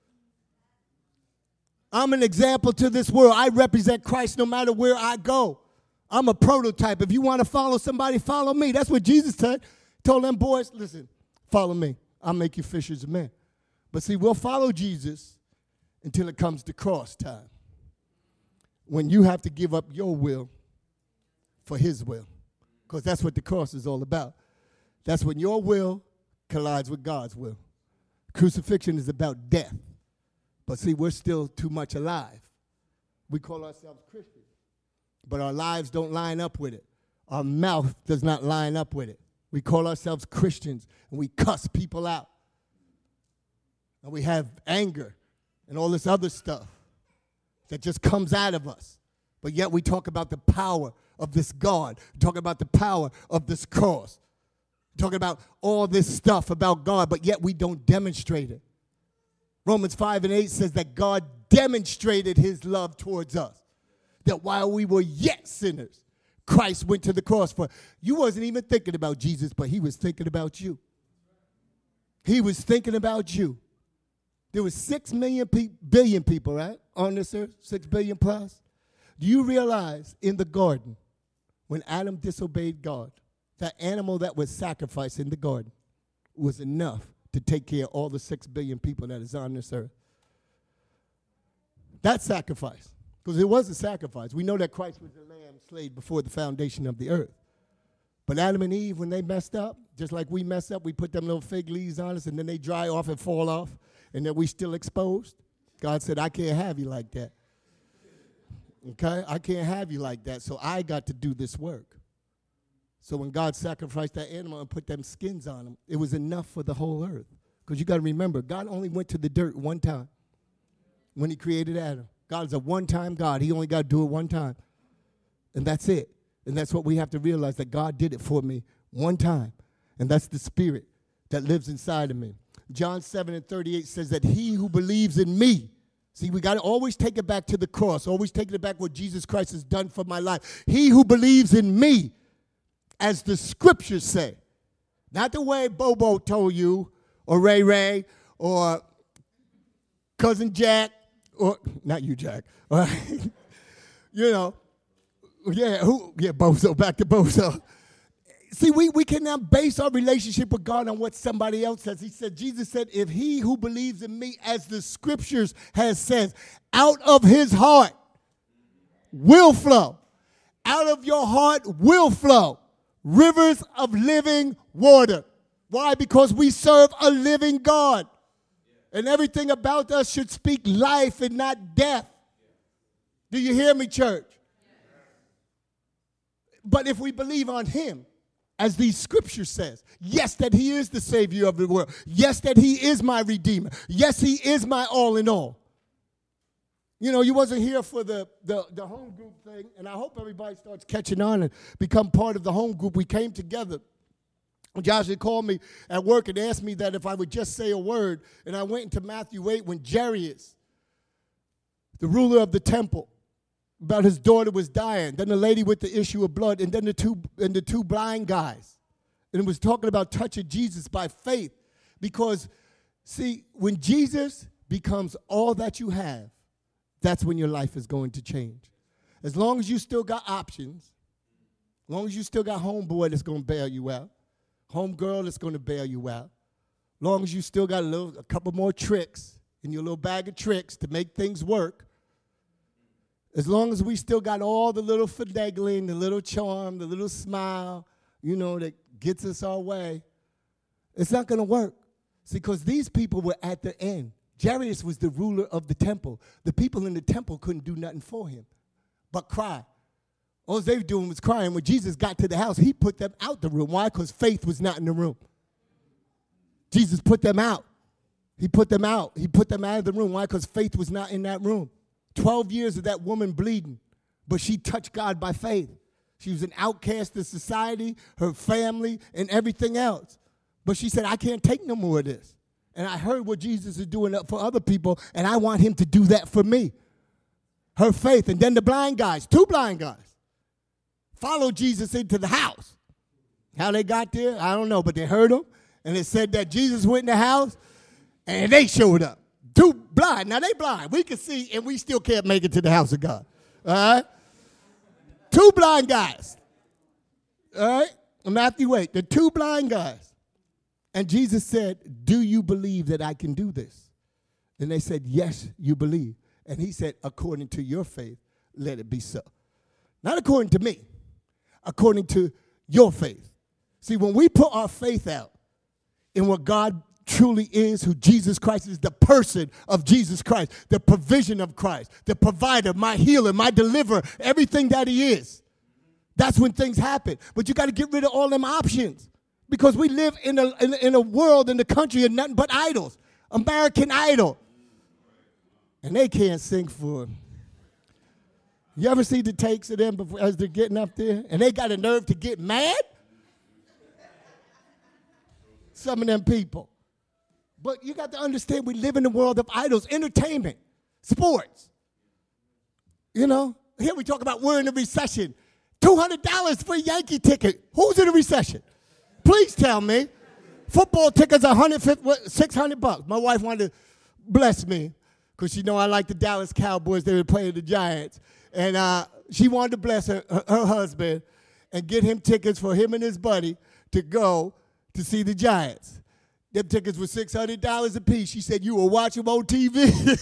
I'm an example to this world. I represent Christ no matter where I go. I'm a prototype. If you want to follow somebody, follow me. That's what Jesus said. Told them boys, listen, follow me. I'll make you fishers of men. But see, we'll follow Jesus until it comes to cross time, when you have to give up your will for his will, because that's what the cross is all about. That's when your will collides with God's will. Crucifixion is about death. But see, we're still too much alive. We call ourselves Christians, but our lives don't line up with it. Our mouth does not line up with it. We call ourselves Christians, and we cuss people out. And we have anger and all this other stuff that just comes out of us. But yet we talk about the power of this God. We talk about the power of this cross. We talk about all this stuff about God, but yet we don't demonstrate it. Romans 5:8 says that God demonstrated his love towards us. That while we were yet sinners, Christ went to the cross for. You wasn't even thinking about Jesus, but he was thinking about you. He was thinking about you. There was 6 billion people, right, on this earth, 6 billion plus. Do you realize in the garden, when Adam disobeyed God, that animal that was sacrificed in the garden was enough to take care of all the 6 billion people that is on this earth? That sacrifice, because it was a sacrifice. We know that Christ was the lamb slain before the foundation of the earth. But Adam and Eve, when they messed up, just like we mess up, we put them little fig leaves on us, and then they dry off and fall off. And that we still exposed. God said, I can't have you like that. Okay? I can't have you like that. So I got to do this work. So when God sacrificed that animal and put them skins on them, it was enough for the whole earth. Because you got to remember, God only went to the dirt one time when he created Adam. God is a one-time God. He only got to do it one time. And that's it. And that's what we have to realize, that God did it for me one time. And that's the spirit that lives inside of me. John 7:38 says that he who believes in me, see, we got to always take it back to the cross, always take it back what Jesus Christ has done for my life. He who believes in me, as the scriptures say, not the way Bobo told you, or Ray Ray, or Cousin Jack, or not you, Jack, you know, Bozo, back to Bozo. See, we can now base our relationship with God on what somebody else says. Jesus said, if he who believes in me, as the scriptures has said, out of his heart will flow. Out of your heart will flow rivers of living water. Why? Because we serve a living God. And everything about us should speak life and not death. Do you hear me, church? But if we believe on him, as these scriptures says, yes, that he is the Savior of the world. Yes, that he is my Redeemer. Yes, he is my all in all. You know, you wasn't here for the home group thing, and I hope everybody starts catching on and become part of the home group. We came together. Joshua called me at work and asked me that if I would just say a word, and I went into Matthew 8 when Jairus, the ruler of the temple, about his daughter was dying, then the lady with the issue of blood, and then the two blind guys. And it was talking about touching Jesus by faith. Because, see, when Jesus becomes all that you have, that's when your life is going to change. As long as you still got options, as long as you still got homeboy that's going to bail you out, homegirl that's going to bail you out, as long as you still got a couple more tricks in your little bag of tricks to make things work, as long as we still got all the little finagling, the little charm, the little smile, you know, that gets us our way, it's not going to work. See, because these people were at the end. Jairus was the ruler of the temple. The people in the temple couldn't do nothing for him but cry. All they were doing was crying. When Jesus got to the house, he put them out the room. Why? Because faith was not in the room. Jesus put them out. He put them out. He put them out of the room. Why? Because faith was not in that room. 12 years of that woman bleeding, but she touched God by faith. She was an outcast of society, her family, and everything else. But she said, I can't take no more of this. And I heard what Jesus is doing for other people, and I want him to do that for me. Her faith. And then the blind guys, 2 blind guys, followed Jesus into the house. How they got there, I don't know, but they heard him. And it said that Jesus went in the house, and they showed up. 2 blind. Now, they blind. We can see, and we still can't make it to the house of God. All right? 2 blind guys. All right? Matthew 8, the 2 blind guys. And Jesus said, do you believe that I can do this? And they said, yes, you believe. And he said, according to your faith, let it be so. Not according to me, according to your faith. See, when we put our faith out in what God truly is, who Jesus Christ is, the person of Jesus Christ, the provision of Christ, the provider, my healer, my deliverer, everything that he is, that's when things happen. But you got to get rid of all them options. Because we live in a world, in the country of nothing but idols. American Idol. And they can't sing for him. You ever see the takes of them as they're getting up there? And they got a nerve to get mad? Some of them people. But you got to understand we live in a world of idols. Entertainment. Sports. You know? Here we talk about we're in a recession. $200 for a Yankee ticket. Who's in a recession? Please tell me. Football tickets are $600. My wife wanted to bless me because she know I like the Dallas Cowboys. They were playing the Giants. And she wanted to bless her husband and get him tickets for him and his buddy to go to see the Giants. Them tickets were $600 a piece. She said, you will watch them on TV.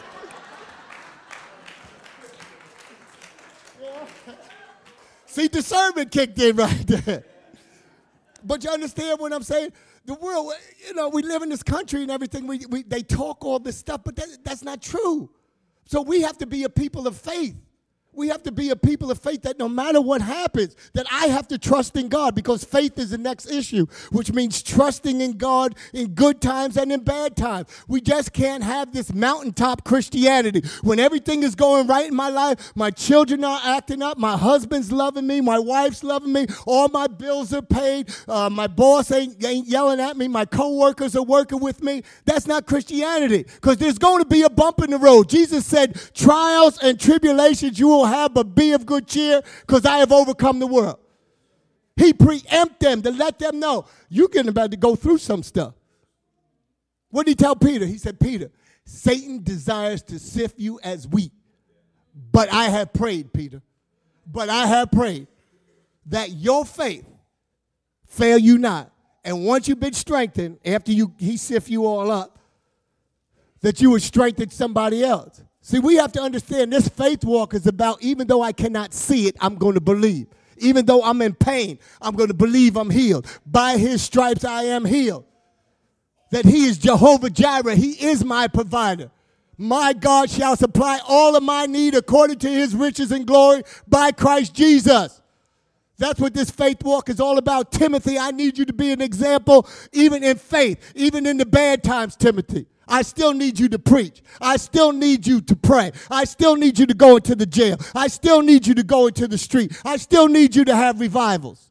See, discernment kicked in right there. But you understand what I'm saying? The world, you know, we live in this country and everything. They talk all this stuff, but that's not true. So we have to be a people of faith. We have to be a people of faith that no matter what happens, that I have to trust in God, because faith is the next issue, which means trusting in God in good times and in bad times. We just can't have this mountaintop Christianity. When everything is going right in my life, my children are acting up, my husband's loving me, my wife's loving me, all my bills are paid, my boss ain't yelling at me, my coworkers are working with me. That's not Christianity, because there's going to be a bump in the road. Jesus said, trials and tribulations you will have, but be of good cheer, because I have overcome the world. He preempted them to let them know, you're getting about to go through some stuff. What did he tell Peter? He said, Peter, Satan desires to sift you as wheat, but I have prayed, Peter, but I have prayed that your faith fail you not. And once you've been strengthened, after he sift you all up, that you would strengthen somebody else. See, we have to understand this faith walk is about, even though I cannot see it, I'm going to believe. Even though I'm in pain, I'm going to believe I'm healed. By his stripes I am healed. That he is Jehovah Jireh. He is my provider. My God shall supply all of my need according to his riches and glory by Christ Jesus. That's what this faith walk is all about. Timothy, I need you to be an example, even in faith, even in the bad times, Timothy. I still need you to preach. I still need you to pray. I still need you to go into the jail. I still need you to go into the street. I still need you to have revivals.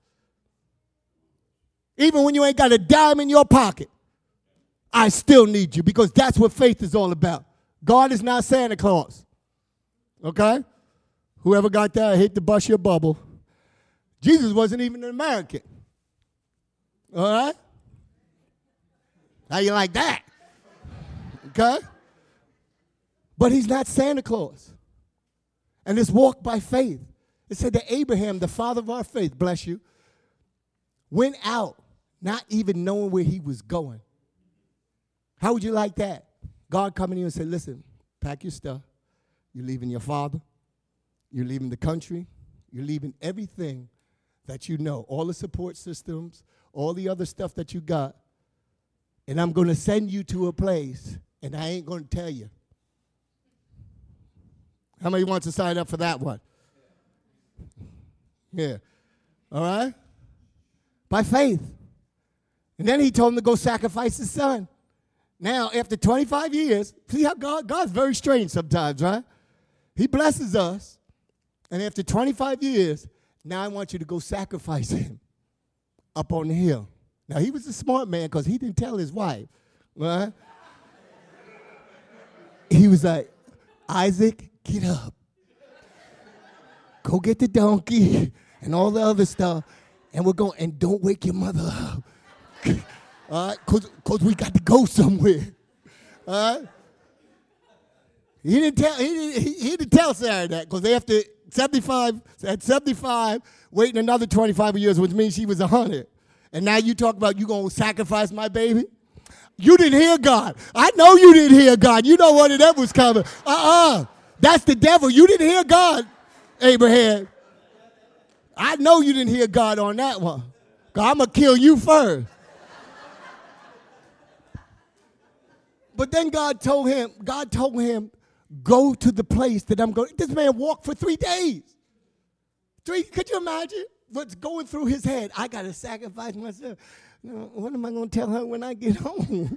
Even when you ain't got a dime in your pocket, I still need you, because that's what faith is all about. God is not Santa Claus. Okay? Whoever got that, I hate to bust your bubble. Jesus wasn't even an American. All right? How you like that? Okay? But he's not Santa Claus. And it's walk by faith. It said that Abraham, the father of our faith, bless you, went out not even knowing where he was going. How would you like that? God coming in and said, listen, pack your stuff. You're leaving your father. You're leaving the country. You're leaving everything that you know, all the support systems, all the other stuff that you got. And I'm going to send you to a place, and I ain't going to tell you. How many wants to sign up for that one? Yeah. All right? By faith. And then he told him to go sacrifice his son. Now, after 25 years, see how God's very strange sometimes, right? He blesses us. And after 25 years, now I want you to go sacrifice him up on the hill. Now, he was a smart man because he didn't tell his wife. Right? He was like, Isaac, get up. Go get the donkey and all the other stuff. And we're going, and don't wake your mother up. All right? Because we got to go somewhere. All right? He didn't tell Sarah that, because after 75, waiting another 25 years, which means she was 100. And now you talk about you going to sacrifice my baby? You didn't hear God. I know you didn't hear God. You know one of them was coming. That's the devil. You didn't hear God, Abraham. I know you didn't hear God on that one. God, I'm going to kill you first. But then God told him, go to the place that I'm going. This man walked for 3 days. Could you imagine what's going through his head? I got to sacrifice myself. What am I going to tell her when I get home?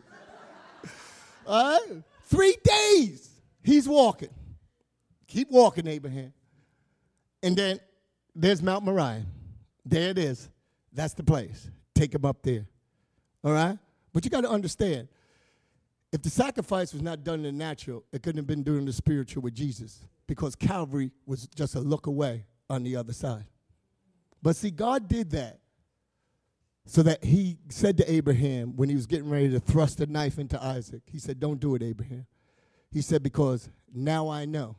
3 days he's walking. Keep walking, Abraham. And then there's Mount Moriah. There it is. That's the place. Take him up there. All right? But you got to understand, if the sacrifice was not done in the natural, it couldn't have been done in the spiritual with Jesus, because Calvary was just a look away on the other side. But see, God did that so that he said to Abraham when he was getting ready to thrust a knife into Isaac, he said, don't do it, Abraham. He said, because now I know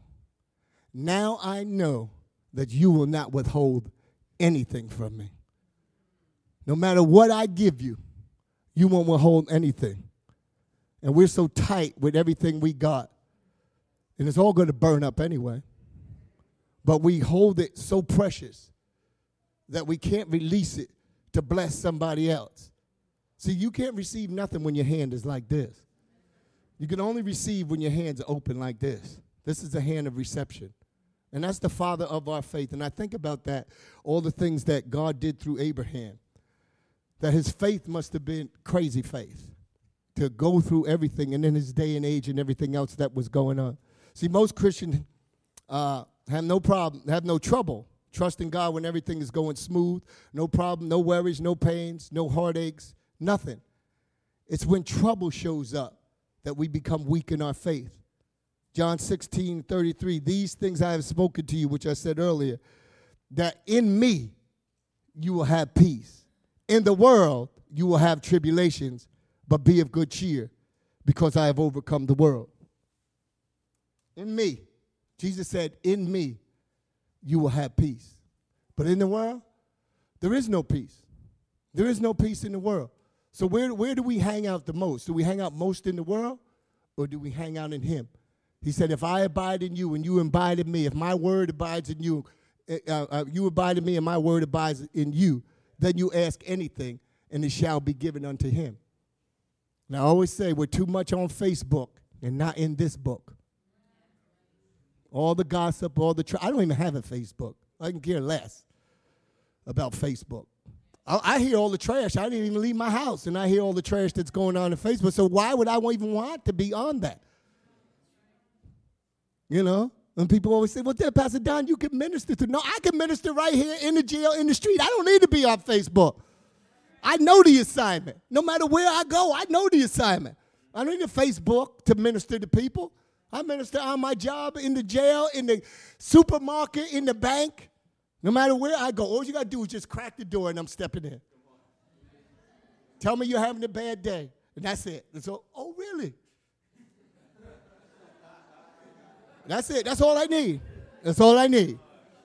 that you will not withhold anything from me. No matter what I give you, you won't withhold anything. And we're so tight with everything we got, and it's all going to burn up anyway. But we hold it so precious that we can't release it to bless somebody else. See, you can't receive nothing when your hand is like this. You can only receive when your hands are open like this. This is the hand of reception. And that's the father of our faith. And I think about that, all the things that God did through Abraham, that his faith must have been crazy faith to go through everything, and in his day and age and everything else that was going on. See, most Christians have no trouble trusting God when everything is going smooth, no problem, no worries, no pains, no heartaches, nothing. It's when trouble shows up that we become weak in our faith. John 16:33, these things I have spoken to you, which I said earlier, that in me you will have peace. In the world you will have tribulations, but be of good cheer, because I have overcome the world. In me. Jesus said, in me, you will have peace. But in the world, there is no peace. There is no peace in the world. So where do we hang out the most? Do we hang out most in the world, or do we hang out in him? He said, if I abide in you and you abide in me, if my word abides in you, you abide in me and my word abides in you, then you ask anything, and it shall be given unto him. Now, I always say we're too much on Facebook and not in this book. All the gossip, I don't even have a Facebook. I can care less about Facebook. I hear all the trash. I didn't even leave my house, and I hear all the trash that's going on Facebook. So why would I even want to be on that? You know? And people always say, well, there, Pastor Don, you can minister to. No, I can minister right here in the jail, in the street. I don't need to be on Facebook. I know the assignment. No matter where I go, I know the assignment. I don't need a Facebook to minister to people. I minister on my job, in the jail, in the supermarket, in the bank. No matter where I go, all you got to do is just crack the door and I'm stepping in. Tell me you're having a bad day, and that's it. And so, oh, really? That's it. That's all I need. That's all I need.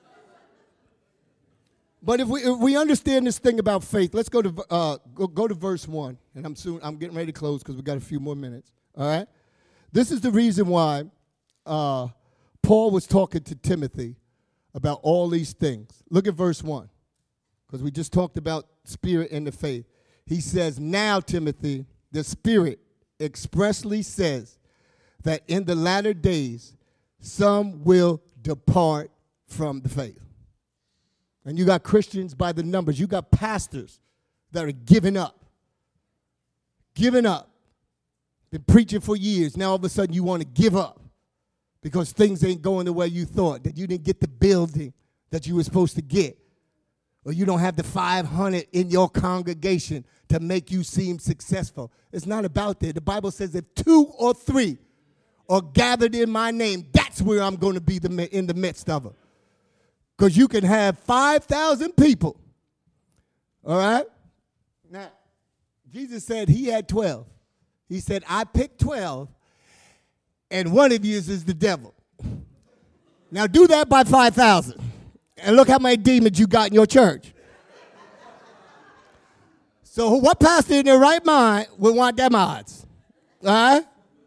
But if we understand this thing about faith, let's go to verse 1. And I'm getting ready to close because we got a few more minutes. All right? This is the reason why Paul was talking to Timothy about all these things. Look at verse 1, because we just talked about spirit and the faith. He says, now, Timothy, the Spirit expressly says that in the latter days some will depart from the faith. And you got Christians by the numbers. You got pastors that are giving up. Giving up. Been preaching for years. Now all of a sudden you want to give up because things ain't going the way you thought, that you didn't get the building that you were supposed to get. or you don't have the 500 in your congregation to make you seem successful. It's not about that. The Bible says if 2 or 3 are gathered in my name, that's where I'm going to be in the midst of them. Because you can have 5,000 people. All right? Now, Jesus said he had 12. He said, I picked 12, and one of you is the devil. Now do that by 5,000. And look how many demons you got in your church. So what pastor in their right mind would want them odds? All right?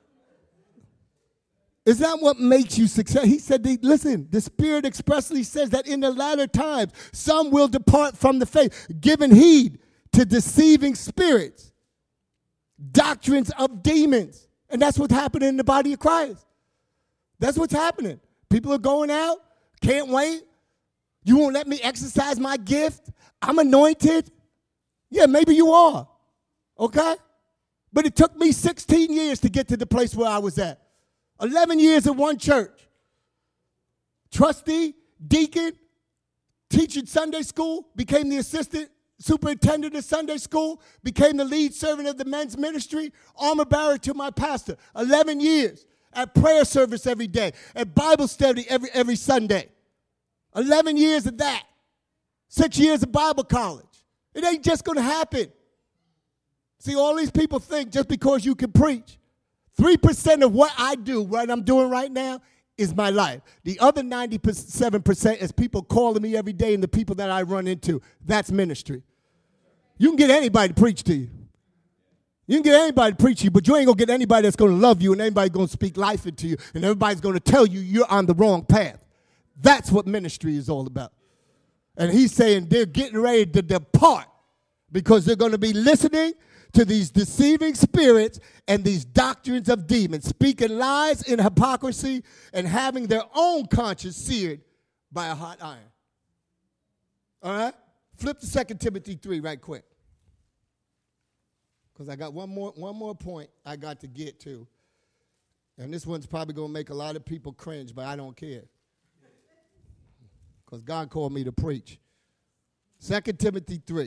Is that what makes you successful? He said, listen, the Spirit expressly says that in the latter times, some will depart from the faith, giving heed to deceiving spirits, doctrines of demons. And that's what's happening in the body of Christ. That's what's happening. People are going out, can't wait. You won't let me exercise my gift. I'm anointed. Yeah, maybe you are, okay? But it took me 16 years to get to the place where I was at. 11 years in one church. Trustee, deacon, teaching Sunday school, became the assistant superintendent of Sunday school, became the lead servant of the men's ministry, armor bearer to my pastor. 11 years at prayer service every day, at Bible study every Sunday. 11 years of that. 6 years of Bible college. It ain't just going to happen. See, all these people think just because you can preach. 3% of what I do, what I'm doing right now, is my life. The other 97% is people calling me every day and the people that I run into. That's ministry. You can get anybody to preach to you. You can get anybody to preach to you, but you ain't going to get anybody that's going to love you and anybody going to speak life into you and everybody's going to tell you you're on the wrong path. That's what ministry is all about. And he's saying they're getting ready to depart because they're going to be listening to these deceiving spirits and these doctrines of demons, speaking lies in hypocrisy and having their own conscience seared by a hot iron. All right? Flip to 2 Timothy 3 right quick. Because I got one more point I got to get to. And this one's probably going to make a lot of people cringe, but I don't care. Because God called me to preach. 2 Timothy 3.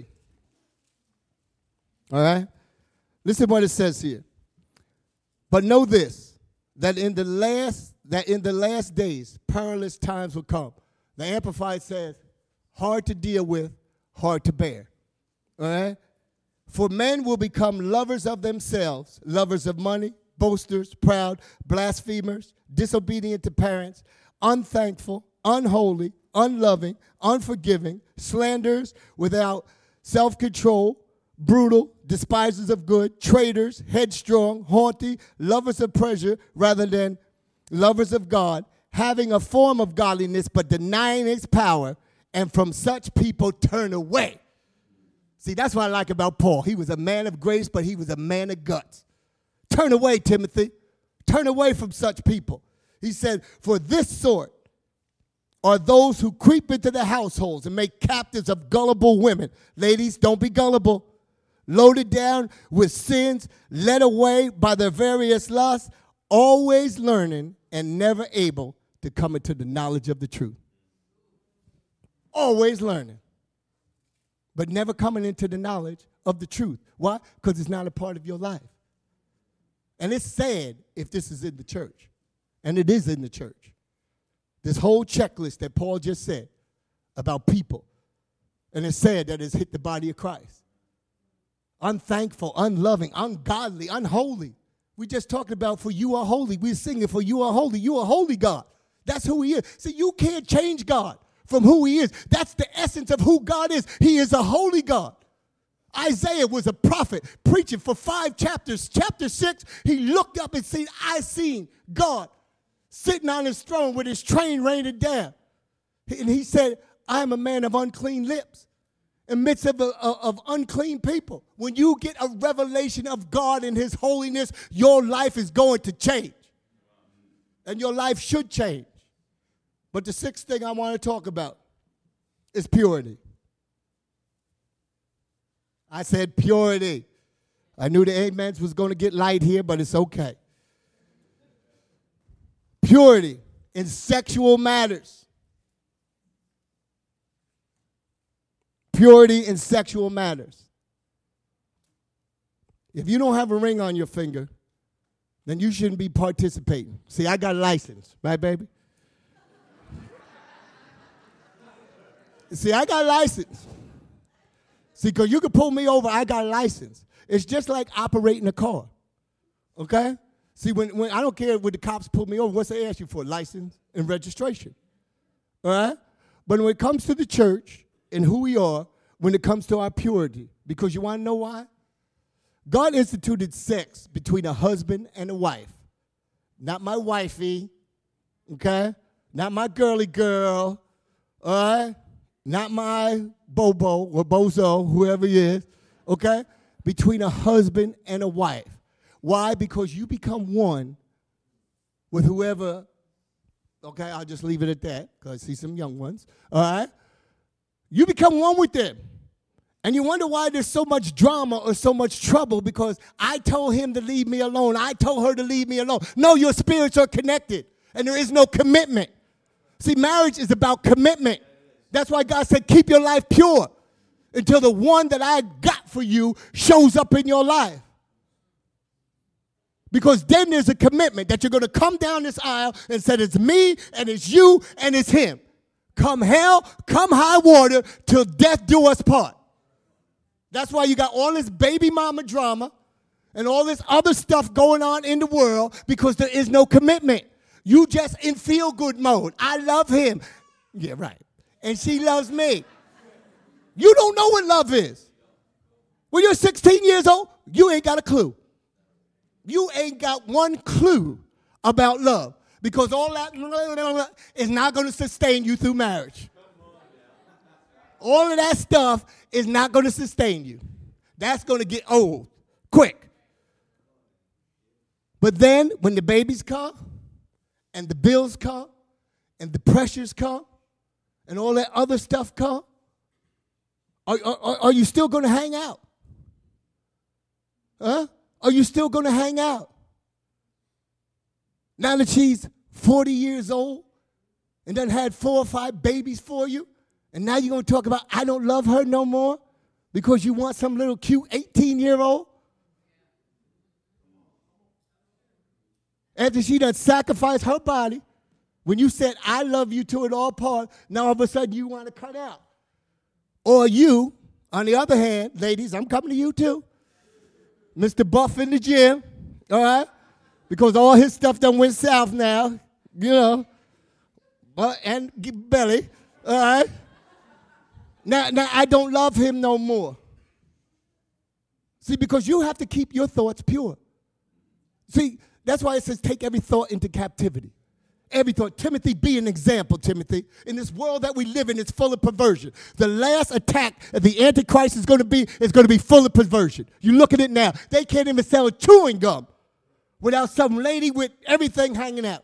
All right? Listen what it says here. But know this, that in the last days, perilous times will come. The Amplified says, hard to deal with, hard to bear. All right? For men will become lovers of themselves, lovers of money, boasters, proud, blasphemers, disobedient to parents, unthankful, unholy, unloving, unforgiving, slanderers, without self-control, brutal, despisers of good, traitors, headstrong, haughty, lovers of pleasure rather than lovers of God, having a form of godliness but denying its power, and from such people turn away. See, that's what I like about Paul. He was a man of grace, but he was a man of guts. Turn away, Timothy. Turn away from such people. He said, for this sort are those who creep into the households and make captives of gullible women. Ladies, don't be gullible. Loaded down with sins, led away by their various lusts, always learning and never able to come into the knowledge of the truth. Always learning, but never coming into the knowledge of the truth. Why? Because it's not a part of your life. And it's sad if this is in the church, and it is in the church. This whole checklist that Paul just said about people, and it's sad that it's hit the body of Christ. Unthankful, unloving, ungodly, unholy. We just talked about for you are holy. We're singing for you are holy. You are holy God. That's who he is. See, you can't change God from who he is. That's the essence of who God is. He is a holy God. Isaiah was a prophet preaching for 5 chapters. Chapter 6, he looked up and said, I seen God sitting on his throne with his train raining down. And he said, I am a man of unclean lips. In the midst of unclean people. When you get a revelation of God and his holiness, your life is going to change. And your life should change. But the 6th thing I want to talk about is purity. I said purity. I knew the amens was going to get light here, but it's okay. Purity in sexual matters. Purity in sexual matters. If you don't have a ring on your finger, then you shouldn't be participating. See, I got a license, right, baby? See, I got a license. See, because you can pull me over, I got a license. It's just like operating a car, okay? See, when I don't care when the cops pull me over, what's they ask you for? License and registration, all right? But when it comes to the church and who we are, when it comes to our purity, because you want to know why? God instituted sex between a husband and a wife. Not my wifey, okay? Not my girly girl, all right? Not my Bobo or Bozo, whoever he is, okay? Between a husband and a wife. Why? Because you become one with whoever, okay, I'll just leave it at that because I see some young ones, all right? You become one with them. And you wonder why there's so much drama or so much trouble because I told him to leave me alone. I told her to leave me alone. No, your spirits are connected and there is no commitment. See, marriage is about commitment. That's why God said, keep your life pure until the one that I got for you shows up in your life. Because then there's a commitment that you're going to come down this aisle and say, it's me and it's you and it's him. Come hell, come high water, till death do us part. That's why you got all this baby mama drama and all this other stuff going on in the world because there is no commitment. You just in feel-good mode. I love him. Yeah, right. And she loves me. You don't know what love is. When you're 16 years old, you ain't got a clue. You ain't got one clue about love because all that is not going to sustain you through marriage. All of that stuff is not going to sustain you. That's going to get old quick. But then when the babies come and the bills come and the pressures come and all that other stuff come, are you still going to hang out? Huh? Are you still going to hang out? Now that she's 40 years old and done had 4 or 5 babies for you, and now you're going to talk about I don't love her no more because you want some little cute 18-year-old? After she done sacrificed her body, when you said I love you to it all part, now all of a sudden you want to cut out. Or you, on the other hand, ladies, I'm coming to you too. Mr. Buff in the gym, all right? Because all his stuff done went south now, you know. And belly, all right? Now I don't love him no more. See, because you have to keep your thoughts pure. See, that's why it says take every thought into captivity. Every thought. Timothy, be an example, Timothy. In this world that we live in, it's full of perversion. The last attack of the Antichrist is going to be full of perversion. You look at it now. They can't even sell chewing gum without some lady with everything hanging out.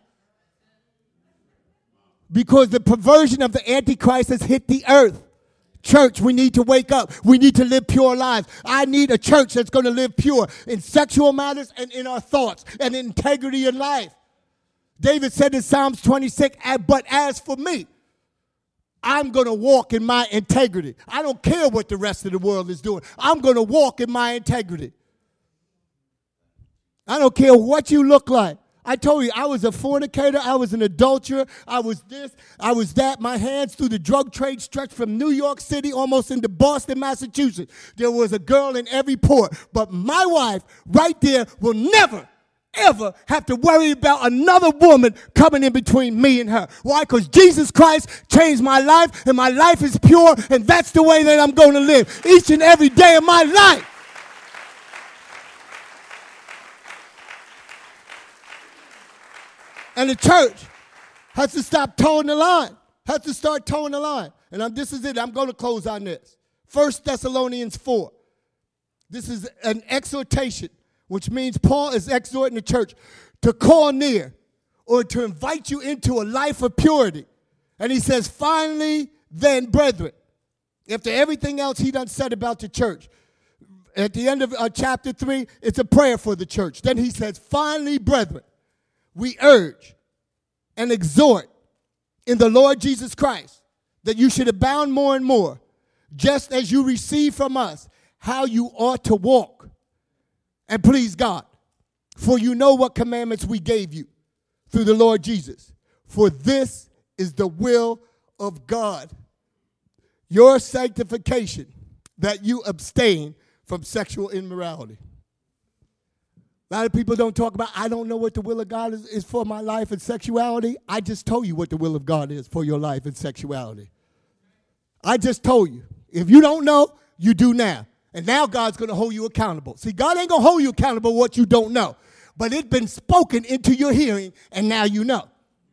Because the perversion of the Antichrist has hit the earth. Church, we need to wake up. We need to live pure lives. I need a church that's going to live pure in sexual matters and in our thoughts and integrity in life. David said in Psalms 26, but as for me, I'm going to walk in my integrity. I don't care what the rest of the world is doing. I'm going to walk in my integrity. I don't care what you look like. I told you, I was a fornicator, I was an adulterer, I was this, I was that. My hands through the drug trade stretched from New York City almost into Boston, Massachusetts. There was a girl in every port. But my wife right there will never, ever have to worry about another woman coming in between me and her. Why? Because Jesus Christ changed my life, and my life is pure, and that's the way that I'm going to live each and every day of my life. And the church has to stop towing the line, has to start towing the line. And this is it. I'm going to close on this. 1 Thessalonians 4. This is an exhortation, which means Paul is exhorting the church to call near or to invite you into a life of purity. And he says, finally, then, brethren, after everything else he done said about the church, at the end of chapter 3, it's a prayer for the church. Then he says, finally, brethren, we urge and exhort in the Lord Jesus Christ that you should abound more and more, just as you receive from us how you ought to walk and please God. For you know what commandments we gave you through the Lord Jesus. For this is the will of God, your sanctification, that you abstain from sexual immorality. A lot of people don't talk about, I don't know what the will of God is for my life and sexuality. I just told you what the will of God is for your life and sexuality. I just told you. If you don't know, you do now. And now God's going to hold you accountable. See, God ain't going to hold you accountable for what you don't know. But it's been spoken into your hearing, and now you know.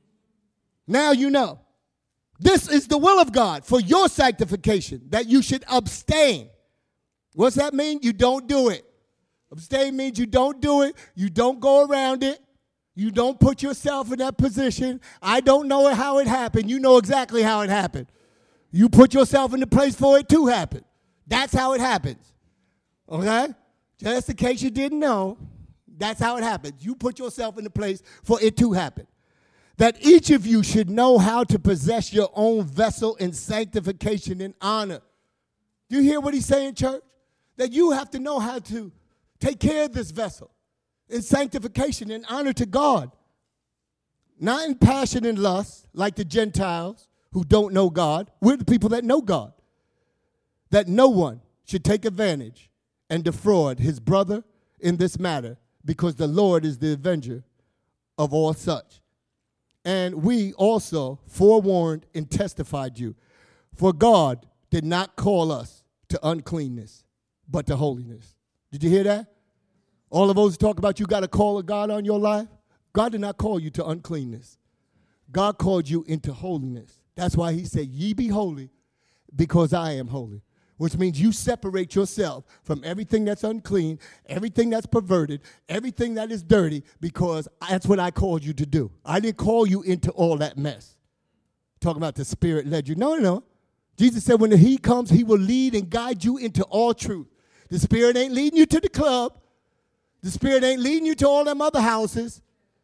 Now you know. This is the will of God for your sanctification, that you should abstain. What's that mean? You don't do it. Abstain means you don't do it. You don't go around it. You don't put yourself in that position. I don't know how it happened. You know exactly how it happened. You put yourself in the place for it to happen. That's how it happens. Okay? Just in case you didn't know, that's how it happens. You put yourself in the place for it to happen. That each of you should know how to possess your own vessel in sanctification and honor. Do you hear what he's saying, church? That you have to know how to take care of this vessel in sanctification and honor to God. Not in passion and lust like the Gentiles who don't know God. We're the people that know God. That no one should take advantage and defraud his brother in this matter, because the Lord is the avenger of all such. And we also forewarned and testified you. For God did not call us to uncleanness, but to holiness. Did you hear that? All of those who talk about you got a call of God on your life. God did not call you to uncleanness. God called you into holiness. That's why he said, ye be holy because I am holy. Which means you separate yourself from everything that's unclean, everything that's perverted, everything that is dirty, because that's what I called you to do. I didn't call you into all that mess. Talking about the Spirit led you. No. Jesus said when he comes, he will lead and guide you into all truth. The Spirit ain't leading you to the club. The Spirit ain't leading you to all them other houses.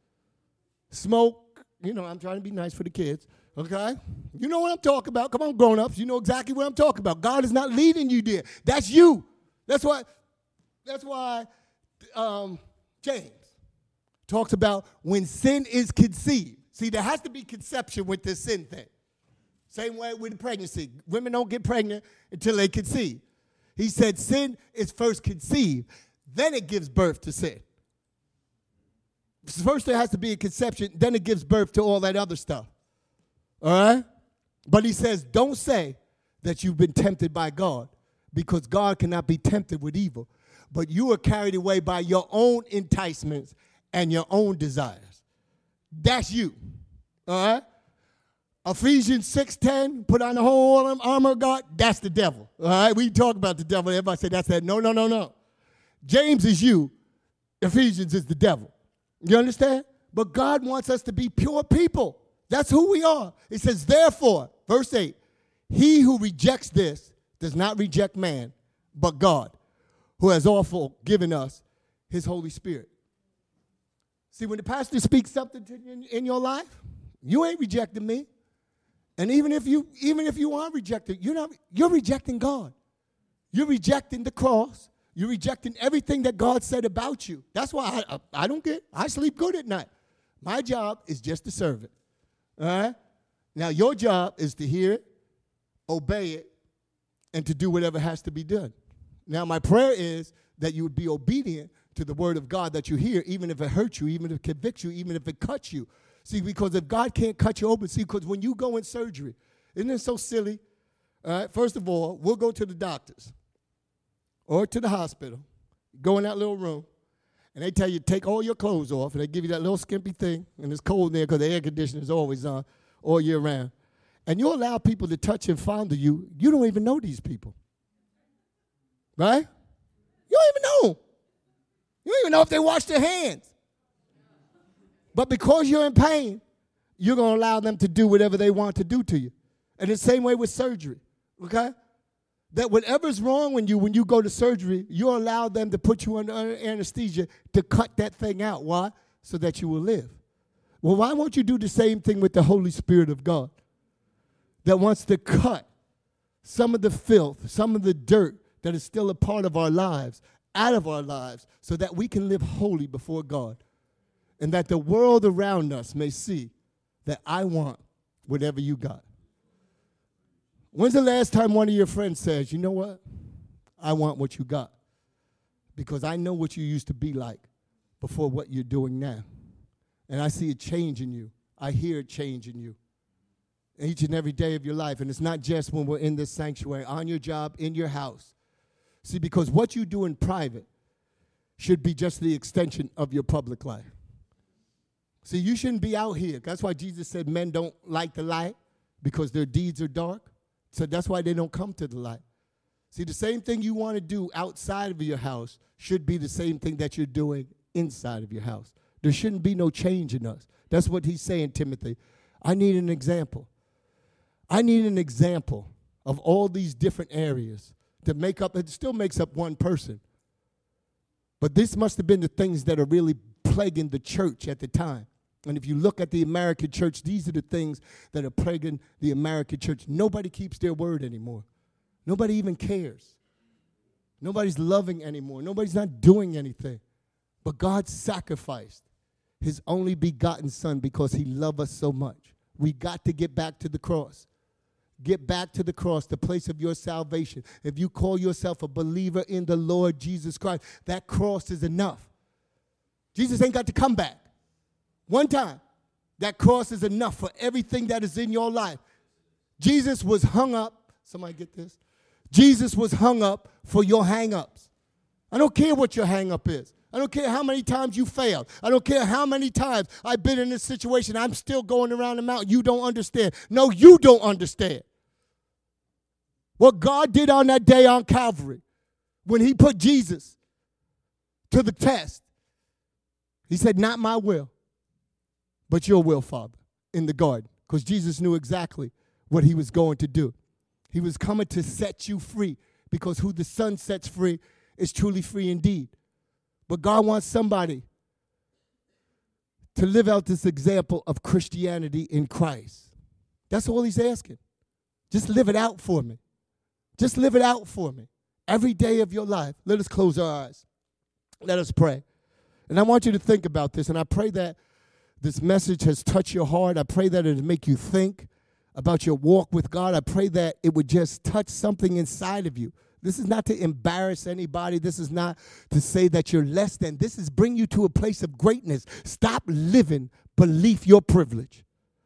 Smoke. I'm trying to be nice for the kids. Okay? You know what I'm talking about. Come on, grown-ups. You know exactly what I'm talking about. God is not leading you there. That's you. That's why James talks about when sin is conceived. See, there has to be conception with this sin thing. Same way with pregnancy. Women don't get pregnant until they conceive. He said sin is first conceived. Then it gives birth to sin. First there has to be a conception. Then it gives birth to all that other stuff. All right? But he says, don't say that you've been tempted by God, because God cannot be tempted with evil. But you are carried away by your own enticements and your own desires. That's you. All right? Ephesians 6:10, put on the whole armor of God. That's the devil. All right? We talk about the devil. Everybody say that's that. No. James is you. Ephesians is the devil. You understand? But God wants us to be pure people. That's who we are. It says, therefore, verse 8, he who rejects this does not reject man, but God, who has also given us his Holy Spirit. See, when the pastor speaks something to you in your life, you ain't rejecting me. And even if you are rejected, you're rejecting God. You're rejecting the cross. You're rejecting everything that God said about you. That's why I sleep good at night. My job is just to serve it. All right? Now, your job is to hear it, obey it, and to do whatever has to be done. Now, my prayer is that you would be obedient to the word of God that you hear, even if it hurts you, even if it convicts you, even if it cuts you. See, because if God can't cut you open, because when you go in surgery, isn't it so silly? All right, first of all, we'll go to the doctors or to the hospital, go in that little room, and they tell you, take all your clothes off, and they give you that little skimpy thing, and it's cold in there because the air conditioner is always on all year round. And you allow people to touch and fondle you. You don't even know these people. Right? You don't even know. You don't even know if they wash their hands. But because you're in pain, you're going to allow them to do whatever they want to do to you. And the same way with surgery, okay? That whatever's wrong when you go to surgery, you allow them to put you under anesthesia to cut that thing out. Why? So that you will live. Well, why won't you do the same thing with the Holy Spirit of God that wants to cut some of the filth, some of the dirt that is still a part of our lives, out of our lives, so that we can live holy before God, and that the world around us may see that I want whatever you got. When's the last time one of your friends says, you know what? I want what you got, because I know what you used to be like before what you're doing now. And I see a change in you. I hear a change in you each and every day of your life. And it's not just when we're in this sanctuary, on your job, in your house. See, because what you do in private should be just the extension of your public life. See, you shouldn't be out here. That's why Jesus said men don't like the light, because their deeds are dark. So that's why they don't come to the light. See, the same thing you want to do outside of your house should be the same thing that you're doing inside of your house. There shouldn't be no change in us. That's what he's saying, Timothy. I need an example. I need an example of all these different areas to make up. It still makes up one person. But this must have been the things that are really plaguing the church at the time. And if you look at the American church, these are the things that are plaguing the American church. Nobody keeps their word anymore. Nobody even cares. Nobody's loving anymore. Nobody's not doing anything. But God sacrificed his only begotten son because he loved us so much. We got to get back to the cross. Get back to the cross, the place of your salvation. If you call yourself a believer in the Lord Jesus Christ, that cross is enough. Jesus ain't got to come back. One time, that cross is enough for everything that is in your life. Jesus was hung up. Somebody get this? Jesus was hung up for your hang-ups. I don't care what your hang-up is. I don't care how many times you failed. I don't care how many times I've been in this situation. I'm still going around the mountain. You don't understand. No, you don't understand. What God did on that day on Calvary, when he put Jesus to the test, he said, not my will, but your will, Father, in the garden. Because Jesus knew exactly what he was going to do. He was coming to set you free, because who the Son sets free is truly free indeed. But God wants somebody to live out this example of Christianity in Christ. That's all he's asking. Just live it out for me. Just live it out for me. Every day of your life. Let us close our eyes. Let us pray. And I want you to think about this, and I pray that this message has touched your heart. I pray that it will make you think about your walk with God. I pray that it would just touch something inside of you. This is not to embarrass anybody. This is not to say that you're less than. This is bring you to a place of greatness. Stop living beneath your privilege.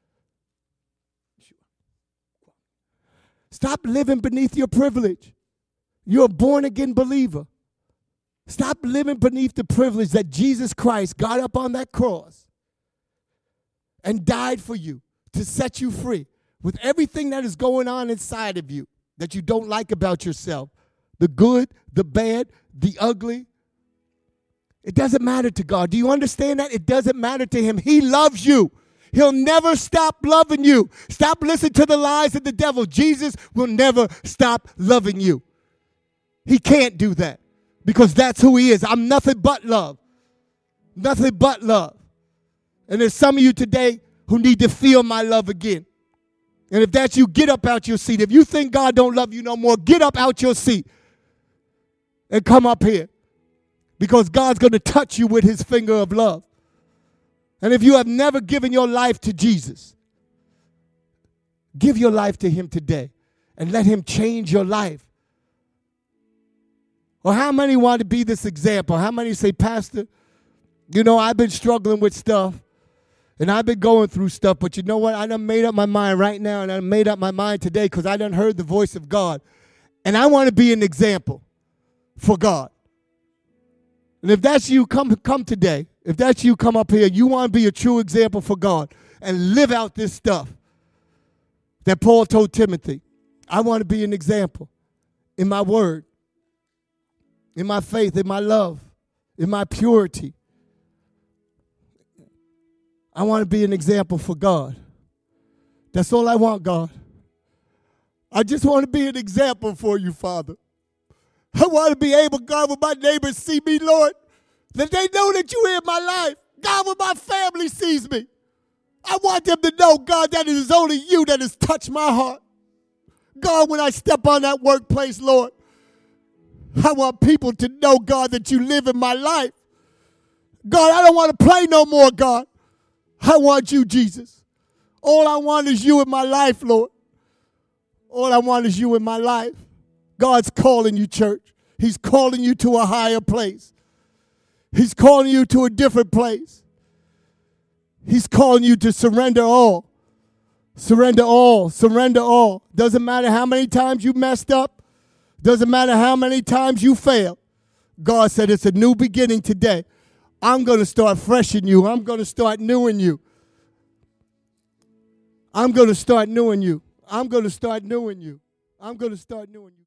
Stop living beneath your privilege. You're a born-again believer. Stop living beneath the privilege that Jesus Christ got up on that cross and died for you to set you free with everything that is going on inside of you that you don't like about yourself. The good, the bad, the ugly. It doesn't matter to God. Do you understand that? It doesn't matter to him. He loves you. He'll never stop loving you. Stop listening to the lies of the devil. Jesus will never stop loving you. He can't do that because that's who he is. I'm nothing but love. Nothing but love. And there's some of you today who need to feel my love again. And if that's you, get up out your seat. If you think God don't love you no more, get up out your seat and come up here, because God's going to touch you with his finger of love. And if you have never given your life to Jesus, give your life to him today and let him change your life. Or how many want to be this example? How many say, Pastor, you know, I've been struggling with stuff and I've been going through stuff, but you know what? I done made up my mind right now, and I made up my mind today because I done heard the voice of God. And I want to be an example for God. And if that's you, come today. If that's you, come up here. You want to be a true example for God and live out this stuff that Paul told Timothy. I want to be an example in my word, in my faith, in my love, in my purity. I want to be an example for God. That's all I want, God. I just want to be an example for you, Father. I want to be able, God, when my neighbors see me, Lord, that they know that you're in my life. God, when my family sees me, I want them to know, God, that it is only you that has touched my heart. God, when I step on that workplace, Lord, I want people to know, God, that you live in my life. God, I don't want to play no more, God. I want you, Jesus. All I want is you in my life, Lord. All I want is you in my life. God's calling you, church. He's calling you to a higher place. He's calling you to a different place. He's calling you to surrender all. Surrender all. Surrender all. Doesn't matter how many times you messed up. Doesn't matter how many times you failed. God said it's a new beginning today. I'm going to start fresh in you. I'm going to start new in you. I'm going to start new in you. I'm going to start new in you. I'm going to start new in you.